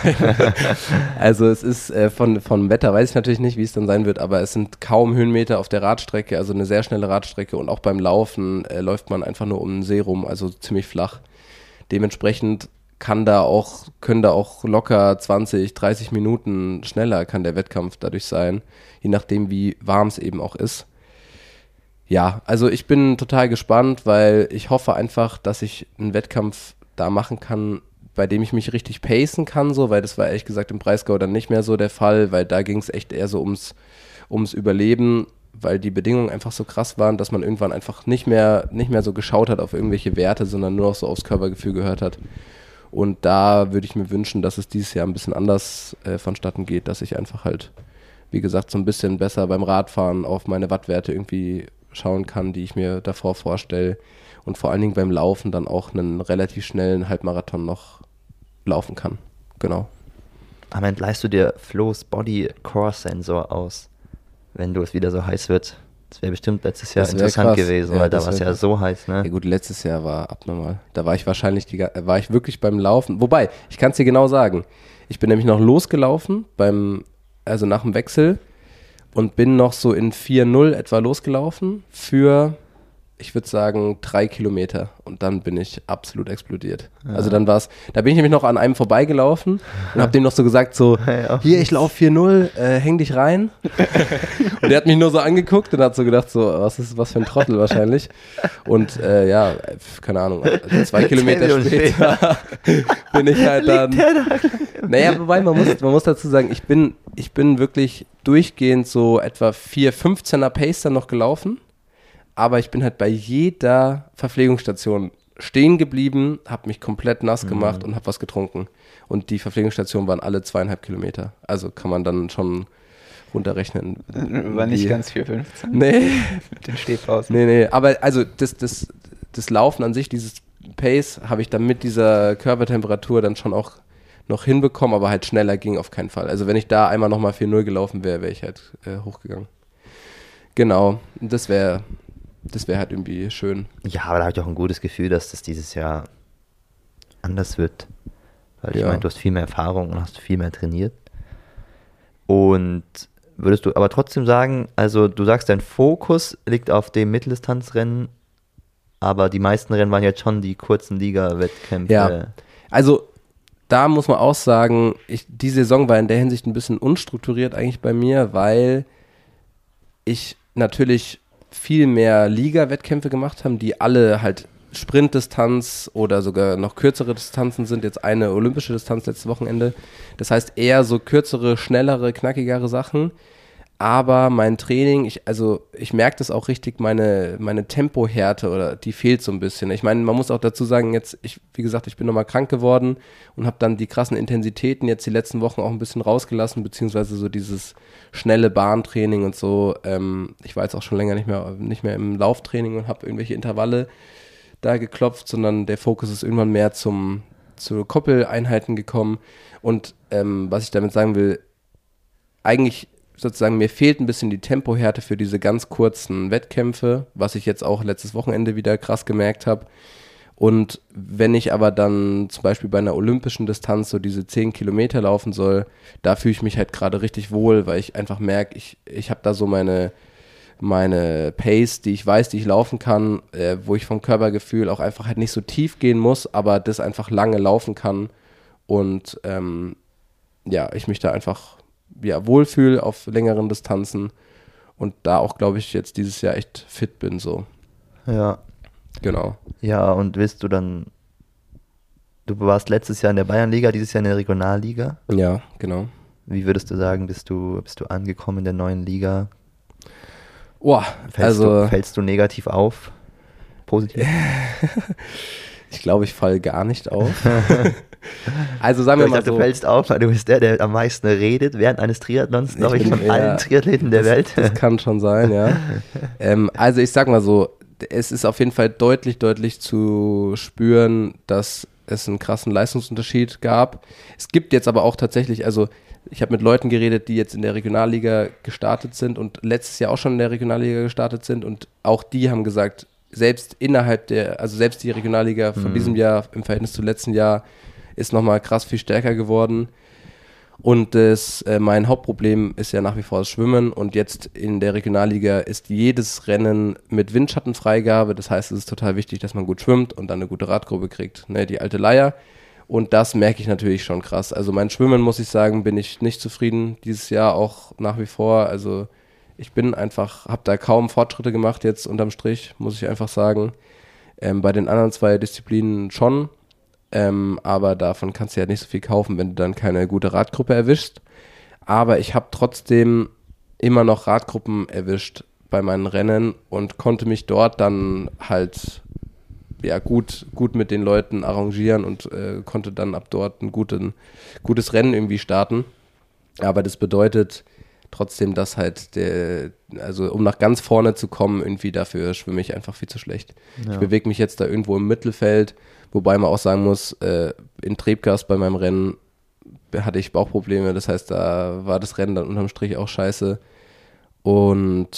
Also es ist äh, von, vom Wetter, weiß ich natürlich nicht, wie es dann sein wird, aber es sind kaum Höhenmeter auf der Radstrecke, also eine sehr schnelle Radstrecke und auch beim Laufen äh, läuft man einfach nur um den See rum, also ziemlich flach. Dementsprechend kann da auch, können da auch locker zwanzig, dreißig Minuten schneller kann der Wettkampf dadurch sein, je nachdem wie warm es eben auch ist. Ja, also ich bin total gespannt, weil ich hoffe einfach, dass ich einen Wettkampf da machen kann, bei dem ich mich richtig pacen kann, so, weil das war ehrlich gesagt im Breisgau dann nicht mehr so der Fall, weil da ging es echt eher so ums, ums Überleben, weil die Bedingungen einfach so krass waren, dass man irgendwann einfach nicht mehr, nicht mehr so geschaut hat auf irgendwelche Werte, sondern nur noch so aufs Körpergefühl gehört hat. Und da würde ich mir wünschen, dass es dieses Jahr ein bisschen anders äh, vonstatten geht, dass ich einfach halt, wie gesagt, so ein bisschen besser beim Radfahren auf meine Wattwerte irgendwie schauen kann, die ich mir davor vorstelle. Und vor allen Dingen beim Laufen dann auch einen relativ schnellen Halbmarathon noch laufen kann. Genau. Am Ende leihst du dir Flo's Body Core Sensor aus, wenn du es wieder so heiß wird. Das wäre bestimmt letztes Jahr Das wär interessant krass. gewesen, Ja, weil da das war es wär ja krass. so heiß, ne? Ja gut, letztes Jahr war abnormal. Da war ich wahrscheinlich, die, ga- war ich wirklich beim Laufen. Wobei, ich kann es dir genau sagen. Ich bin nämlich noch losgelaufen, beim, also nach dem Wechsel und bin noch so in vier null etwa losgelaufen für, ich würde sagen, drei Kilometer. Und dann bin ich absolut explodiert. Also dann war es, da bin ich nämlich noch an einem vorbeigelaufen und habe dem noch so gesagt, so, Ja. hier, ich laufe vier null, äh, häng dich rein. Und der hat mich nur so angeguckt und hat so gedacht, so, was ist was für ein Trottel wahrscheinlich. Und äh, ja, äh, keine Ahnung, also zwei Kilometer Minuten später bin ich halt dann. Naja, wobei man muss, man muss dazu sagen, ich bin, ich bin wirklich durchgehend so etwa vier fünfzehner Pace dann noch gelaufen. Aber ich bin halt bei jeder Verpflegungsstation stehen geblieben, habe mich komplett nass gemacht und habe was getrunken. Und die Verpflegungsstationen waren alle zweieinhalb Kilometer. Also kann man dann schon runterrechnen. War nicht wie- ganz vier fünfzehn Nee, mit den Stehpausen. nee, nee. Aber also das, das, das Laufen an sich, dieses Pace, habe ich dann mit dieser Körpertemperatur dann schon auch noch hinbekommen, aber halt schneller ging auf keinen Fall. Also wenn ich da einmal nochmal vier null gelaufen wäre, wäre ich halt äh, hochgegangen. Genau, das wäre das wäre halt irgendwie schön. Ja, aber da habe ich auch ein gutes Gefühl, dass das dieses Jahr anders wird. Weil ich Ja. meine, du hast viel mehr Erfahrung und hast viel mehr trainiert. Und würdest du aber trotzdem sagen, also du sagst, dein Fokus liegt auf dem Mitteldistanzrennen, aber die meisten Rennen waren jetzt schon die kurzen Liga-Wettkämpfe. Ja. Also da muss man auch sagen, ich, die Saison war in der Hinsicht ein bisschen unstrukturiert eigentlich bei mir, weil ich natürlich viel mehr Liga-Wettkämpfe gemacht habe, die alle halt Sprintdistanz oder sogar noch kürzere Distanzen sind. Jetzt eine olympische Distanz letztes Wochenende. Das heißt eher so kürzere, schnellere, knackigere Sachen. Aber mein Training, ich, also ich merke das auch richtig, meine, meine Tempohärte oder die fehlt so ein bisschen. Ich meine, man muss auch dazu sagen, jetzt, ich, wie gesagt, ich bin nochmal krank geworden und habe dann die krassen Intensitäten jetzt die letzten Wochen auch ein bisschen rausgelassen, beziehungsweise so dieses schnelle Bahntraining und so. Ähm, ich war jetzt auch schon länger nicht mehr, nicht mehr im Lauftraining und habe irgendwelche Intervalle da geklopft, sondern der Fokus ist irgendwann mehr zum, zu Koppeleinheiten gekommen. Und ähm, was ich damit sagen will, eigentlich sozusagen, mir fehlt ein bisschen die Tempohärte für diese ganz kurzen Wettkämpfe, was ich jetzt auch letztes Wochenende wieder krass gemerkt habe. Und wenn ich aber dann zum Beispiel bei einer olympischen Distanz so diese zehn Kilometer laufen soll, da fühle ich mich halt gerade richtig wohl, weil ich einfach merke, ich, ich habe da so meine, meine Pace, die ich weiß, die ich laufen kann, äh, wo ich vom Körpergefühl auch einfach halt nicht so tief gehen muss, aber das einfach lange laufen kann und ähm, ja, ich mich da einfach ja, wohlfühle auf längeren Distanzen und da auch, glaube ich, jetzt dieses Jahr echt fit bin, so. Ja. Genau. Ja, und willst du dann, du warst letztes Jahr in der Bayernliga, dieses Jahr in der Regionalliga. Ja, genau. Wie würdest du sagen, bist du, bist du angekommen in der neuen Liga? Boah, Fällst, also du, fällst du negativ auf? Positiv? ich glaube, ich falle gar nicht auf. Also sagen wir Ich mal dachte, so. du fällst auf, weil du bist der, der am meisten redet während eines Triathlons, glaube ich, bin von eher- allen Triathleten der das, Welt. Das kann schon sein, ja. ähm, also ich sag mal so, es ist auf jeden Fall deutlich, deutlich zu spüren, dass es einen krassen Leistungsunterschied gab. Es gibt jetzt aber auch tatsächlich, also ich habe mit Leuten geredet, die jetzt in der Regionalliga gestartet sind und letztes Jahr auch schon in der Regionalliga gestartet sind und auch die haben gesagt, selbst innerhalb der, also selbst die Regionalliga von Mhm. diesem Jahr im Verhältnis zu letzten Jahr ist nochmal krass viel stärker geworden. Und das, äh, mein Hauptproblem ist ja nach wie vor das Schwimmen und jetzt in der Regionalliga ist jedes Rennen mit Windschattenfreigabe, das heißt, es ist total wichtig, dass man gut schwimmt und dann eine gute Radgruppe kriegt, ne, die alte Leier. Und das merke ich natürlich schon krass. Also mein Schwimmen, muss ich sagen, bin ich nicht zufrieden dieses Jahr auch nach wie vor. Also ich bin einfach, habe da kaum Fortschritte gemacht jetzt unterm Strich, muss ich einfach sagen. Ähm, bei den anderen zwei Disziplinen schon. Ähm, aber davon kannst du ja nicht so viel kaufen, wenn du dann keine gute Radgruppe erwischst. Aber ich habe trotzdem immer noch Radgruppen erwischt bei meinen Rennen und konnte mich dort dann halt ja gut, gut mit den Leuten arrangieren und äh, konnte dann ab dort ein guten, gutes Rennen irgendwie starten. Aber das bedeutet trotzdem, dass halt der, also um nach ganz vorne zu kommen, irgendwie dafür schwimme ich einfach viel zu schlecht. Ja. Ich bewege mich jetzt da irgendwo im Mittelfeld, wobei man auch sagen muss, äh, in Trebgas bei meinem Rennen hatte ich Bauchprobleme, das heißt, da war das Rennen dann unterm Strich auch scheiße. Und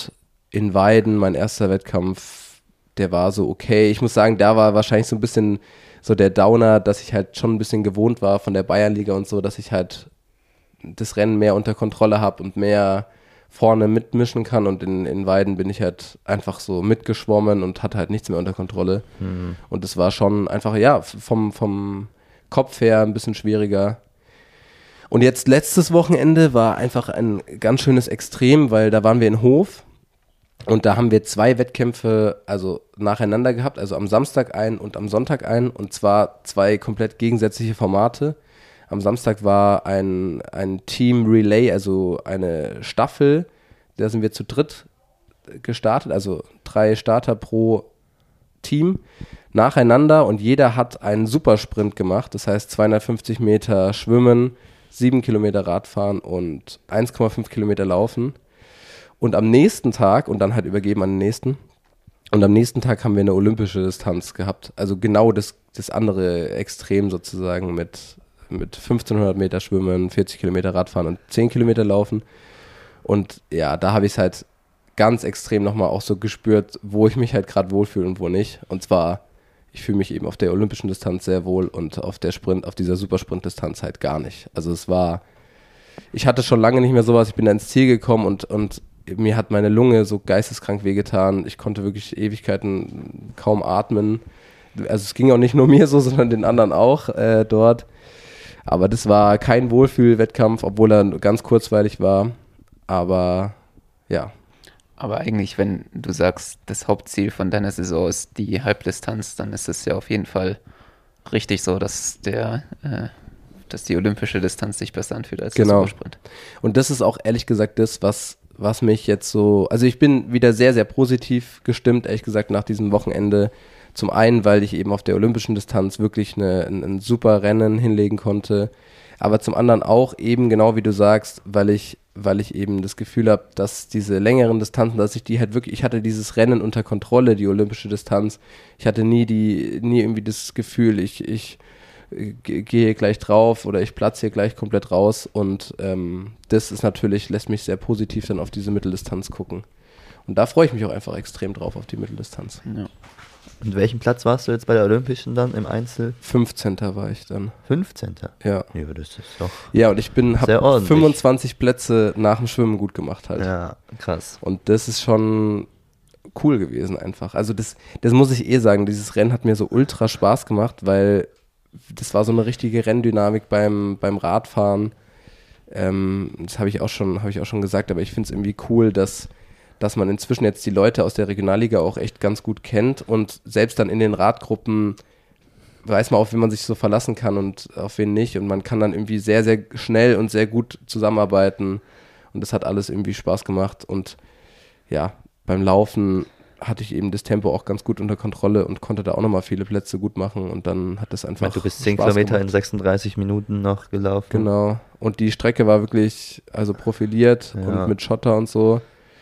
in Weiden, mein erster Wettkampf, der war so okay. Ich muss sagen, da war wahrscheinlich so ein bisschen so der Downer, dass ich halt schon ein bisschen gewohnt war von der Bayernliga und so, dass ich halt das Rennen mehr unter Kontrolle habe und mehr vorne mitmischen kann, und in, in Weiden bin ich halt einfach so mitgeschwommen und hatte halt nichts mehr unter Kontrolle. Mhm. Und das war schon einfach, ja, vom, vom Kopf her ein bisschen schwieriger. Und jetzt letztes Wochenende war einfach ein ganz schönes Extrem, weil da waren wir in Hof und da haben wir zwei Wettkämpfe also nacheinander gehabt, also am Samstag ein und am Sonntag ein, und zwar zwei komplett gegensätzliche Formate. Am Samstag war ein, ein Team Relay, also eine Staffel, da sind wir zu dritt gestartet, also drei Starter pro Team nacheinander, und jeder hat einen Supersprint gemacht, das heißt zweihundertfünfzig Meter Schwimmen, sieben Kilometer Radfahren und eins Komma fünf Kilometer Laufen. Und am nächsten Tag, und dann halt übergeben an den nächsten, und am nächsten Tag haben wir eine olympische Distanz gehabt, also genau das, das andere Extrem sozusagen mit mit fünfzehnhundert Meter Schwimmen, vierzig Kilometer Radfahren und zehn Kilometer Laufen. Und ja, da habe ich es halt ganz extrem nochmal auch so gespürt, wo ich mich halt gerade wohlfühle und wo nicht. Und zwar, ich fühle mich eben auf der olympischen Distanz sehr wohl und auf der Sprint, auf dieser Supersprint-Distanz halt gar nicht. Also es war, ich hatte schon lange nicht mehr sowas, ich bin da ins Ziel gekommen und, und mir hat meine Lunge so geisteskrank wehgetan. Ich konnte wirklich Ewigkeiten kaum atmen. Also es ging auch nicht nur mir so, sondern den anderen auch äh, dort. Aber das war kein Wohlfühlwettkampf, obwohl er ganz kurzweilig war. Aber ja. Aber eigentlich, wenn du sagst, das Hauptziel von deiner Saison ist die Halbdistanz, dann ist es ja auf jeden Fall richtig so, dass der, äh, dass die olympische Distanz sich besser anfühlt als genau. der Supersprint. Und das ist auch ehrlich gesagt das, was, was mich jetzt so, also ich bin wieder sehr, sehr positiv gestimmt, ehrlich gesagt, nach diesem Wochenende. Zum einen, weil ich eben auf der olympischen Distanz wirklich eine, ein, ein super Rennen hinlegen konnte, aber zum anderen auch eben, genau wie du sagst, weil ich, weil ich eben das Gefühl habe, dass diese längeren Distanzen, dass ich die halt wirklich, ich hatte dieses Rennen unter Kontrolle, die olympische Distanz. Ich hatte nie die, nie irgendwie das Gefühl, ich, ich g- gehe gleich drauf oder ich platze hier gleich komplett raus, und ähm, das ist natürlich, lässt mich sehr positiv dann auf diese Mitteldistanz gucken. Und da freue ich mich auch einfach extrem drauf, auf die Mitteldistanz. Ja. Und welchen Platz warst du jetzt bei der Olympischen dann im Einzel? fünfzehnter war ich dann. fünfzehnter Ja. Ja, das ist doch. Ja, und ich bin Sehr habe ordentlich. fünfundzwanzig Plätze nach dem Schwimmen gut gemacht halt. Ja, krass. Und das ist schon cool gewesen einfach. Also das, das muss ich eh sagen, dieses Rennen hat mir so ultra Spaß gemacht, weil das war so eine richtige Renndynamik beim, beim Radfahren. Ähm, das habe ich auch schon, habe ich auch schon gesagt, aber ich finde es irgendwie cool, dass dass man inzwischen jetzt die Leute aus der Regionalliga auch echt ganz gut kennt, und selbst dann in den Radgruppen weiß man, auf wen man sich so verlassen kann und auf wen nicht, und man kann dann irgendwie sehr, sehr schnell und sehr gut zusammenarbeiten, und das hat alles irgendwie Spaß gemacht. Und ja, beim Laufen hatte ich eben das Tempo auch ganz gut unter Kontrolle und konnte da auch nochmal viele Plätze gut machen, und dann hat das einfach Ich meine, du bist zehn Spaß Kilometer gemacht. in sechsunddreißig Minuten noch gelaufen. Genau, und die Strecke war wirklich also profiliert Ja. und mit Schotter und so.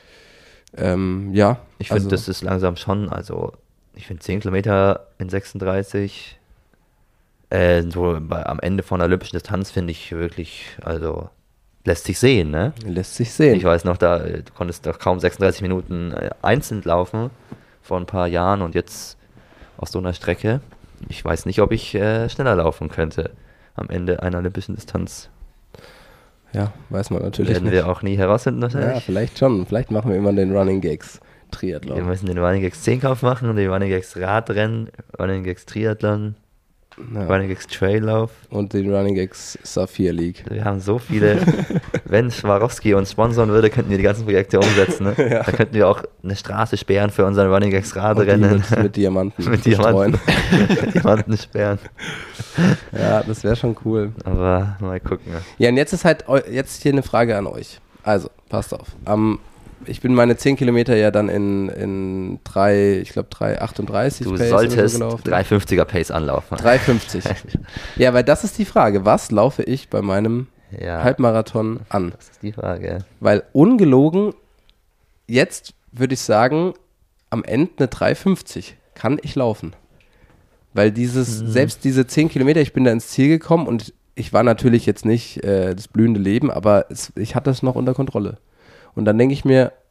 Ähm, ja. Ich finde, also, das ist langsam schon, also ich finde zehn Kilometer in sechsunddreißig, äh, so bei, am Ende von der olympischen Distanz finde ich wirklich, also lässt sich sehen, ne? lässt sich sehen. Ich weiß noch, da äh, du konntest doch kaum sechsunddreißig Minuten äh, einzeln laufen vor ein paar Jahren, und jetzt auf so einer Strecke, ich weiß nicht, ob ich äh, schneller laufen könnte am Ende einer olympischen Distanz. Ja, weiß man natürlich Werden nicht. wir auch nie herausfinden Ja, wahrscheinlich. vielleicht schon. Vielleicht machen wir immer den Running Gags Wir Triathlon. müssen den Running Gags Zehnkampf machen und den Running Gags Radrennen, Running Gags Triathlon, Ja. Running Gags Traillauf. Und den Running Gags Saphir League. Wir haben so viele. Wenn Swarovski uns sponsoren würde, könnten wir die ganzen Projekte umsetzen. Ne? Ja. Da könnten wir auch eine Straße sperren für unseren Running Gags Und die Radrennen. mit, mit Diamanten. Mit bestreuen. Diamanten. Diamanten sperren. Ja, das wäre schon cool. Aber mal gucken. Ne? Ja, und jetzt ist halt eu- jetzt hier eine Frage an euch. Also, passt auf. Am ich bin meine zehn Kilometer ja dann in, in drei, ich glaube drei achtunddreißig Du Pace oder solltest so gelaufen. drei fünfziger Pace anlaufen. drei fünfzig. Ja, weil das ist die Frage. Was laufe ich bei meinem Ja, Halbmarathon an? das ist die Frage. Weil ungelogen, jetzt würde ich sagen, am Ende eine drei fünfzig kann ich laufen. Weil dieses, Mhm. selbst diese zehn Kilometer, ich bin da ins Ziel gekommen, und ich war natürlich jetzt nicht äh, das blühende Leben, aber es, ich hatte es noch unter Kontrolle. Und dann denke ich mir,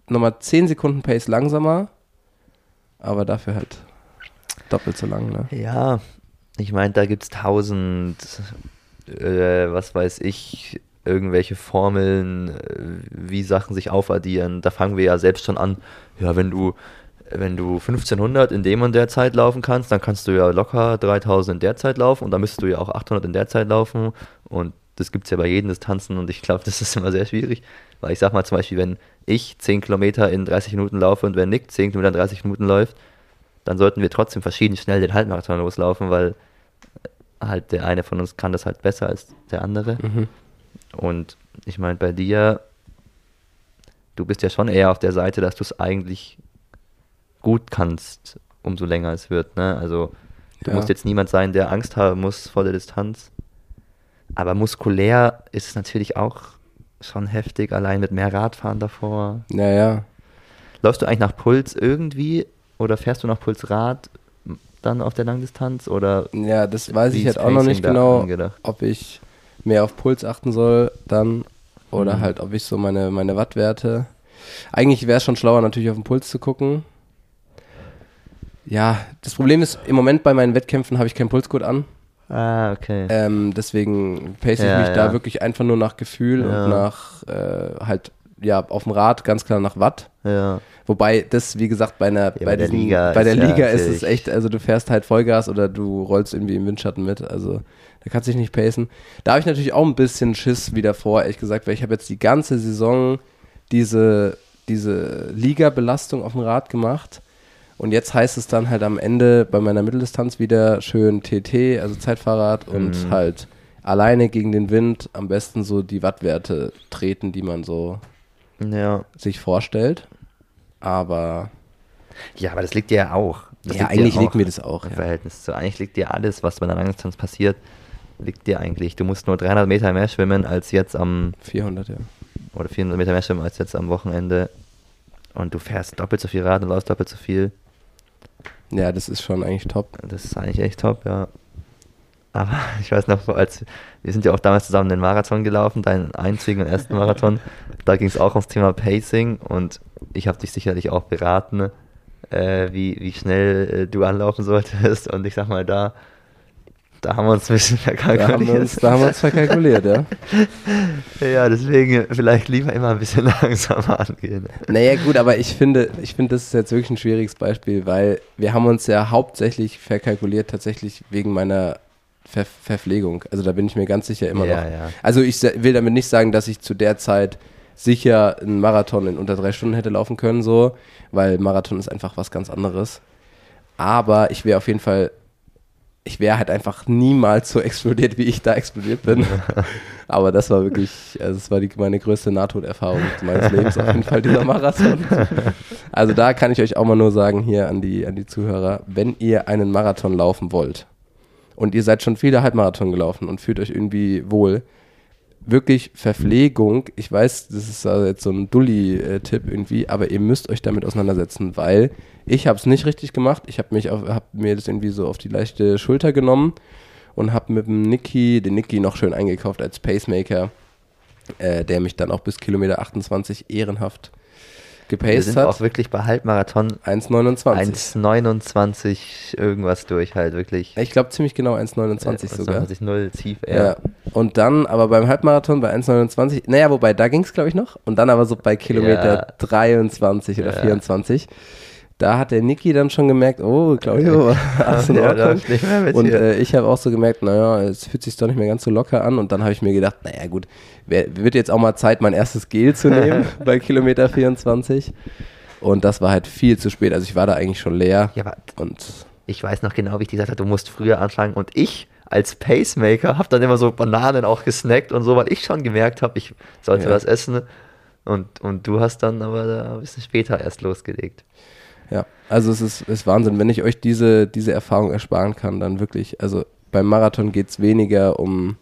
nochmal zehn Sekunden Pace langsamer, aber dafür halt doppelt so lang, ne? Ja, ich meine, da gibt es tausend, äh, was weiß ich, irgendwelche Formeln, äh, wie Sachen sich aufaddieren. Da fangen wir ja selbst schon an, ja, wenn du, wenn du fünfzehnhundert in dem und der Zeit laufen kannst, dann kannst du ja locker dreitausend in der Zeit laufen und dann müsstest du ja auch achthundert in der Zeit laufen und das gibt es ja bei jedem Distanzen und ich glaube, das ist immer sehr schwierig, weil ich sag mal zum Beispiel, wenn ich zehn Kilometer in dreißig Minuten laufe und wenn Nick zehn Kilometer in dreißig Minuten läuft, dann sollten wir trotzdem verschieden schnell den Halbmarathon loslaufen, weil halt der eine von uns kann das halt besser als der andere. Mhm. Und ich meine, bei dir, du bist ja schon eher auf der Seite, dass du es eigentlich gut kannst, umso länger es wird, ne? Also du Ja. musst jetzt niemand sein, der Angst haben muss vor der Distanz. Aber muskulär ist es natürlich auch schon heftig, allein mit mehr Radfahren davor. Naja, Läufst du eigentlich nach Puls irgendwie oder fährst du nach Puls Rad dann auf der Langdistanz? Oder ja, das weiß wie ich ist halt auch noch Pacing nicht da genau, angedacht? ob ich mehr auf Puls achten soll dann oder Mhm. halt, ob ich so meine, meine Wattwerte. Eigentlich wäre es schon schlauer, natürlich auf den Puls zu gucken. Ja, das Problem ist, im Moment bei meinen Wettkämpfen habe ich keinen Pulsgurt an. Ah, okay. Ähm, deswegen pace ich Ja, mich ja. da wirklich einfach nur nach Gefühl Ja. und nach äh, halt, ja, auf dem Rad ganz klar nach Watt. Ja. Wobei das, wie gesagt, bei einer, Ja, bei, bei der diesen, Liga bei der ist ja Liga ist es natürlich- echt, also du fährst halt Vollgas oder du rollst irgendwie im Windschatten mit, also da kannst du dich nicht pacen. Da habe ich natürlich auch ein bisschen Schiss wieder vor, ehrlich gesagt, weil ich habe jetzt die ganze Saison diese, diese Liga-Belastung auf dem Rad gemacht und jetzt heißt es dann halt am Ende bei meiner Mitteldistanz wieder schön T T, also Zeitfahrrad und Mhm. halt alleine gegen den Wind am besten so die Wattwerte treten, die man so Ja. sich vorstellt. Aber Ja, aber das liegt dir ja auch. Das ja, liegt dir eigentlich auch liegt mir das auch. im Ja. Verhältnis zu. Eigentlich liegt dir alles, was bei der Langdistanz passiert, liegt dir eigentlich. Du musst nur dreihundert Meter mehr schwimmen als jetzt am, vierhundert, ja. oder vierhundert Meter mehr schwimmen als jetzt am Wochenende. Und du fährst doppelt so viel Rad und läufst doppelt so viel. Ja, das ist schon eigentlich top. Das ist eigentlich echt top, ja. Aber ich weiß noch, als wir sind ja auch damals zusammen den Marathon gelaufen, deinen einzigen und ersten Marathon. Da ging es auch ums Thema Pacing und ich habe dich sicherlich auch beraten, äh, wie, wie schnell äh, du anlaufen solltest. Und ich sag mal, da, da haben wir uns ein bisschen Da haben verkalkuliert. wir uns, da haben wir uns verkalkuliert, ja. Ja, deswegen vielleicht lieber immer ein bisschen langsamer angehen. Naja, gut, aber ich finde, ich finde, das ist jetzt wirklich ein schwieriges Beispiel, weil wir haben uns ja hauptsächlich verkalkuliert, tatsächlich wegen meiner Ver Verpflegung. Also da bin ich mir ganz sicher immer Ja, noch. ja. Also ich se- will damit nicht sagen, dass ich zu der Zeit sicher einen Marathon in unter drei Stunden hätte laufen können, so, weil Marathon ist einfach was ganz anderes. Aber ich wäre auf jeden Fall, ich wäre halt einfach niemals so explodiert, wie ich da explodiert bin. Aber das war wirklich, also es war die, meine größte Nahtoderfahrung meines Lebens, auf jeden Fall dieser Marathon. Also da kann ich euch auch mal nur sagen, hier an die, an die Zuhörer, wenn ihr einen Marathon laufen wollt und ihr seid schon viele Halbmarathon gelaufen und fühlt euch irgendwie wohl, wirklich Verpflegung, ich weiß, das ist also jetzt so ein Dulli-Tipp irgendwie, aber ihr müsst euch damit auseinandersetzen, weil ich habe es nicht richtig gemacht. Ich habe mich auf, hab mir das irgendwie so auf die leichte Schulter genommen und habe mit dem Niki, den Niki noch schön eingekauft als Pacemaker, äh, der mich dann auch bis Kilometer achtundzwanzig ehrenhaft Wir gepaced sind hat. auch wirklich bei Halbmarathon eins neunundzwanzig. eins neunundzwanzig irgendwas durch halt, wirklich. Ich glaube ziemlich genau eins neunundzwanzig Äh, sogar. neunundzwanzig null tief, Ja. ja. Und dann aber beim Halbmarathon bei eins neunundzwanzig, naja, wobei da ging es glaube ich noch. Und dann aber so bei Kilometer Ja. dreiundzwanzig oder Ja. vierundzwanzig. Da hat der Niki dann schon gemerkt, oh, Claudio, alles in Ja, Ordnung. läuft nicht mehr mit Und dir. äh, ich habe auch so gemerkt, naja, es fühlt sich doch nicht mehr ganz so locker an. Und dann habe ich mir gedacht, naja gut, wär, wird jetzt auch mal Zeit, mein erstes Gel zu nehmen bei Kilometer vierundzwanzig. Und das war halt viel zu spät. Also ich war da eigentlich schon leer. Ja, aber Und ich weiß noch genau, wie ich dir gesagt habe, du musst früher anfangen. Und ich als Pacemaker habe dann immer so Bananen auch gesnackt und so, weil ich schon gemerkt habe, ich sollte Ja. was essen. Und, und du hast dann aber da ein bisschen später erst losgelegt. ja, also es ist, ist Wahnsinn. Wenn ich euch diese, diese Erfahrung ersparen kann, dann wirklich, also beim Marathon geht es weniger um,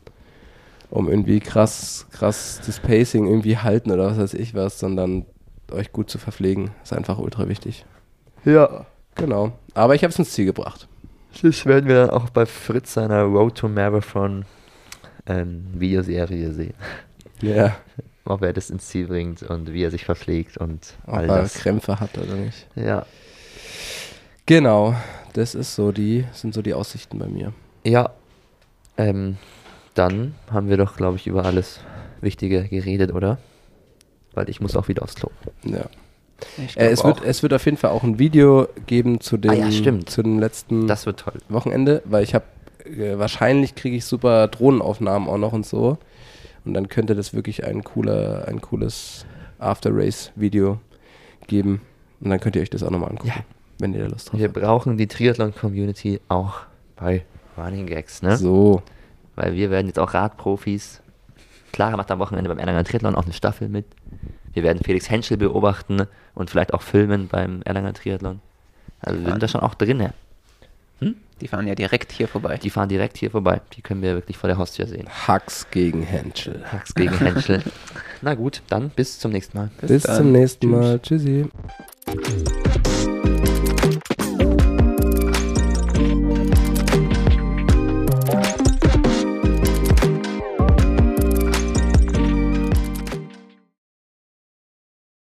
um irgendwie krass, krass das Pacing irgendwie halten oder was weiß ich was, sondern euch gut zu verpflegen. Ist einfach ultra wichtig. Ja. Genau. Aber ich habe es ins Ziel gebracht. Das werden wir dann auch bei Fritz seiner Road to Marathon ähm, Videoserie sehen. Ja. ob er das ins Ziel bringt und wie er sich verpflegt und Ob all er das. Krämpfe hat oder nicht. Ja. Genau, das ist so die, sind so die Aussichten bei mir. Ja, ähm, dann haben wir doch, glaube ich, über alles Wichtige geredet, oder? Weil ich muss auch wieder aufs Klo. Ja. Ich Äh, es, glaub wird, es wird auf jeden Fall auch ein Video geben zu dem, Ah ja, stimmt. zu dem letzten Das wird toll. Wochenende, weil ich habe, äh, wahrscheinlich kriege ich super Drohnenaufnahmen auch noch und so. Und dann könnte das wirklich ein cooler, ein cooles After-Race-Video geben. Und dann könnt ihr euch das auch nochmal angucken, Ja. wenn ihr da Lust drauf Wir habt. brauchen die Triathlon-Community auch bei Running Gags, ne? So, Weil wir werden jetzt auch Radprofis. Clara macht am Wochenende beim Erlanger Triathlon auch eine Staffel mit. Wir werden Felix Henschel beobachten und vielleicht auch filmen beim Erlanger Triathlon. Also wir sind da schon auch drin. Ja. Die fahren ja direkt hier vorbei. Die fahren direkt hier vorbei. Die können wir wirklich vor der Haustür sehen. Hacks gegen Henschel. Hacks gegen Henschel. Na gut, dann bis zum nächsten Mal. Bis dann. zum nächsten Tschüss. Mal. Tschüssi.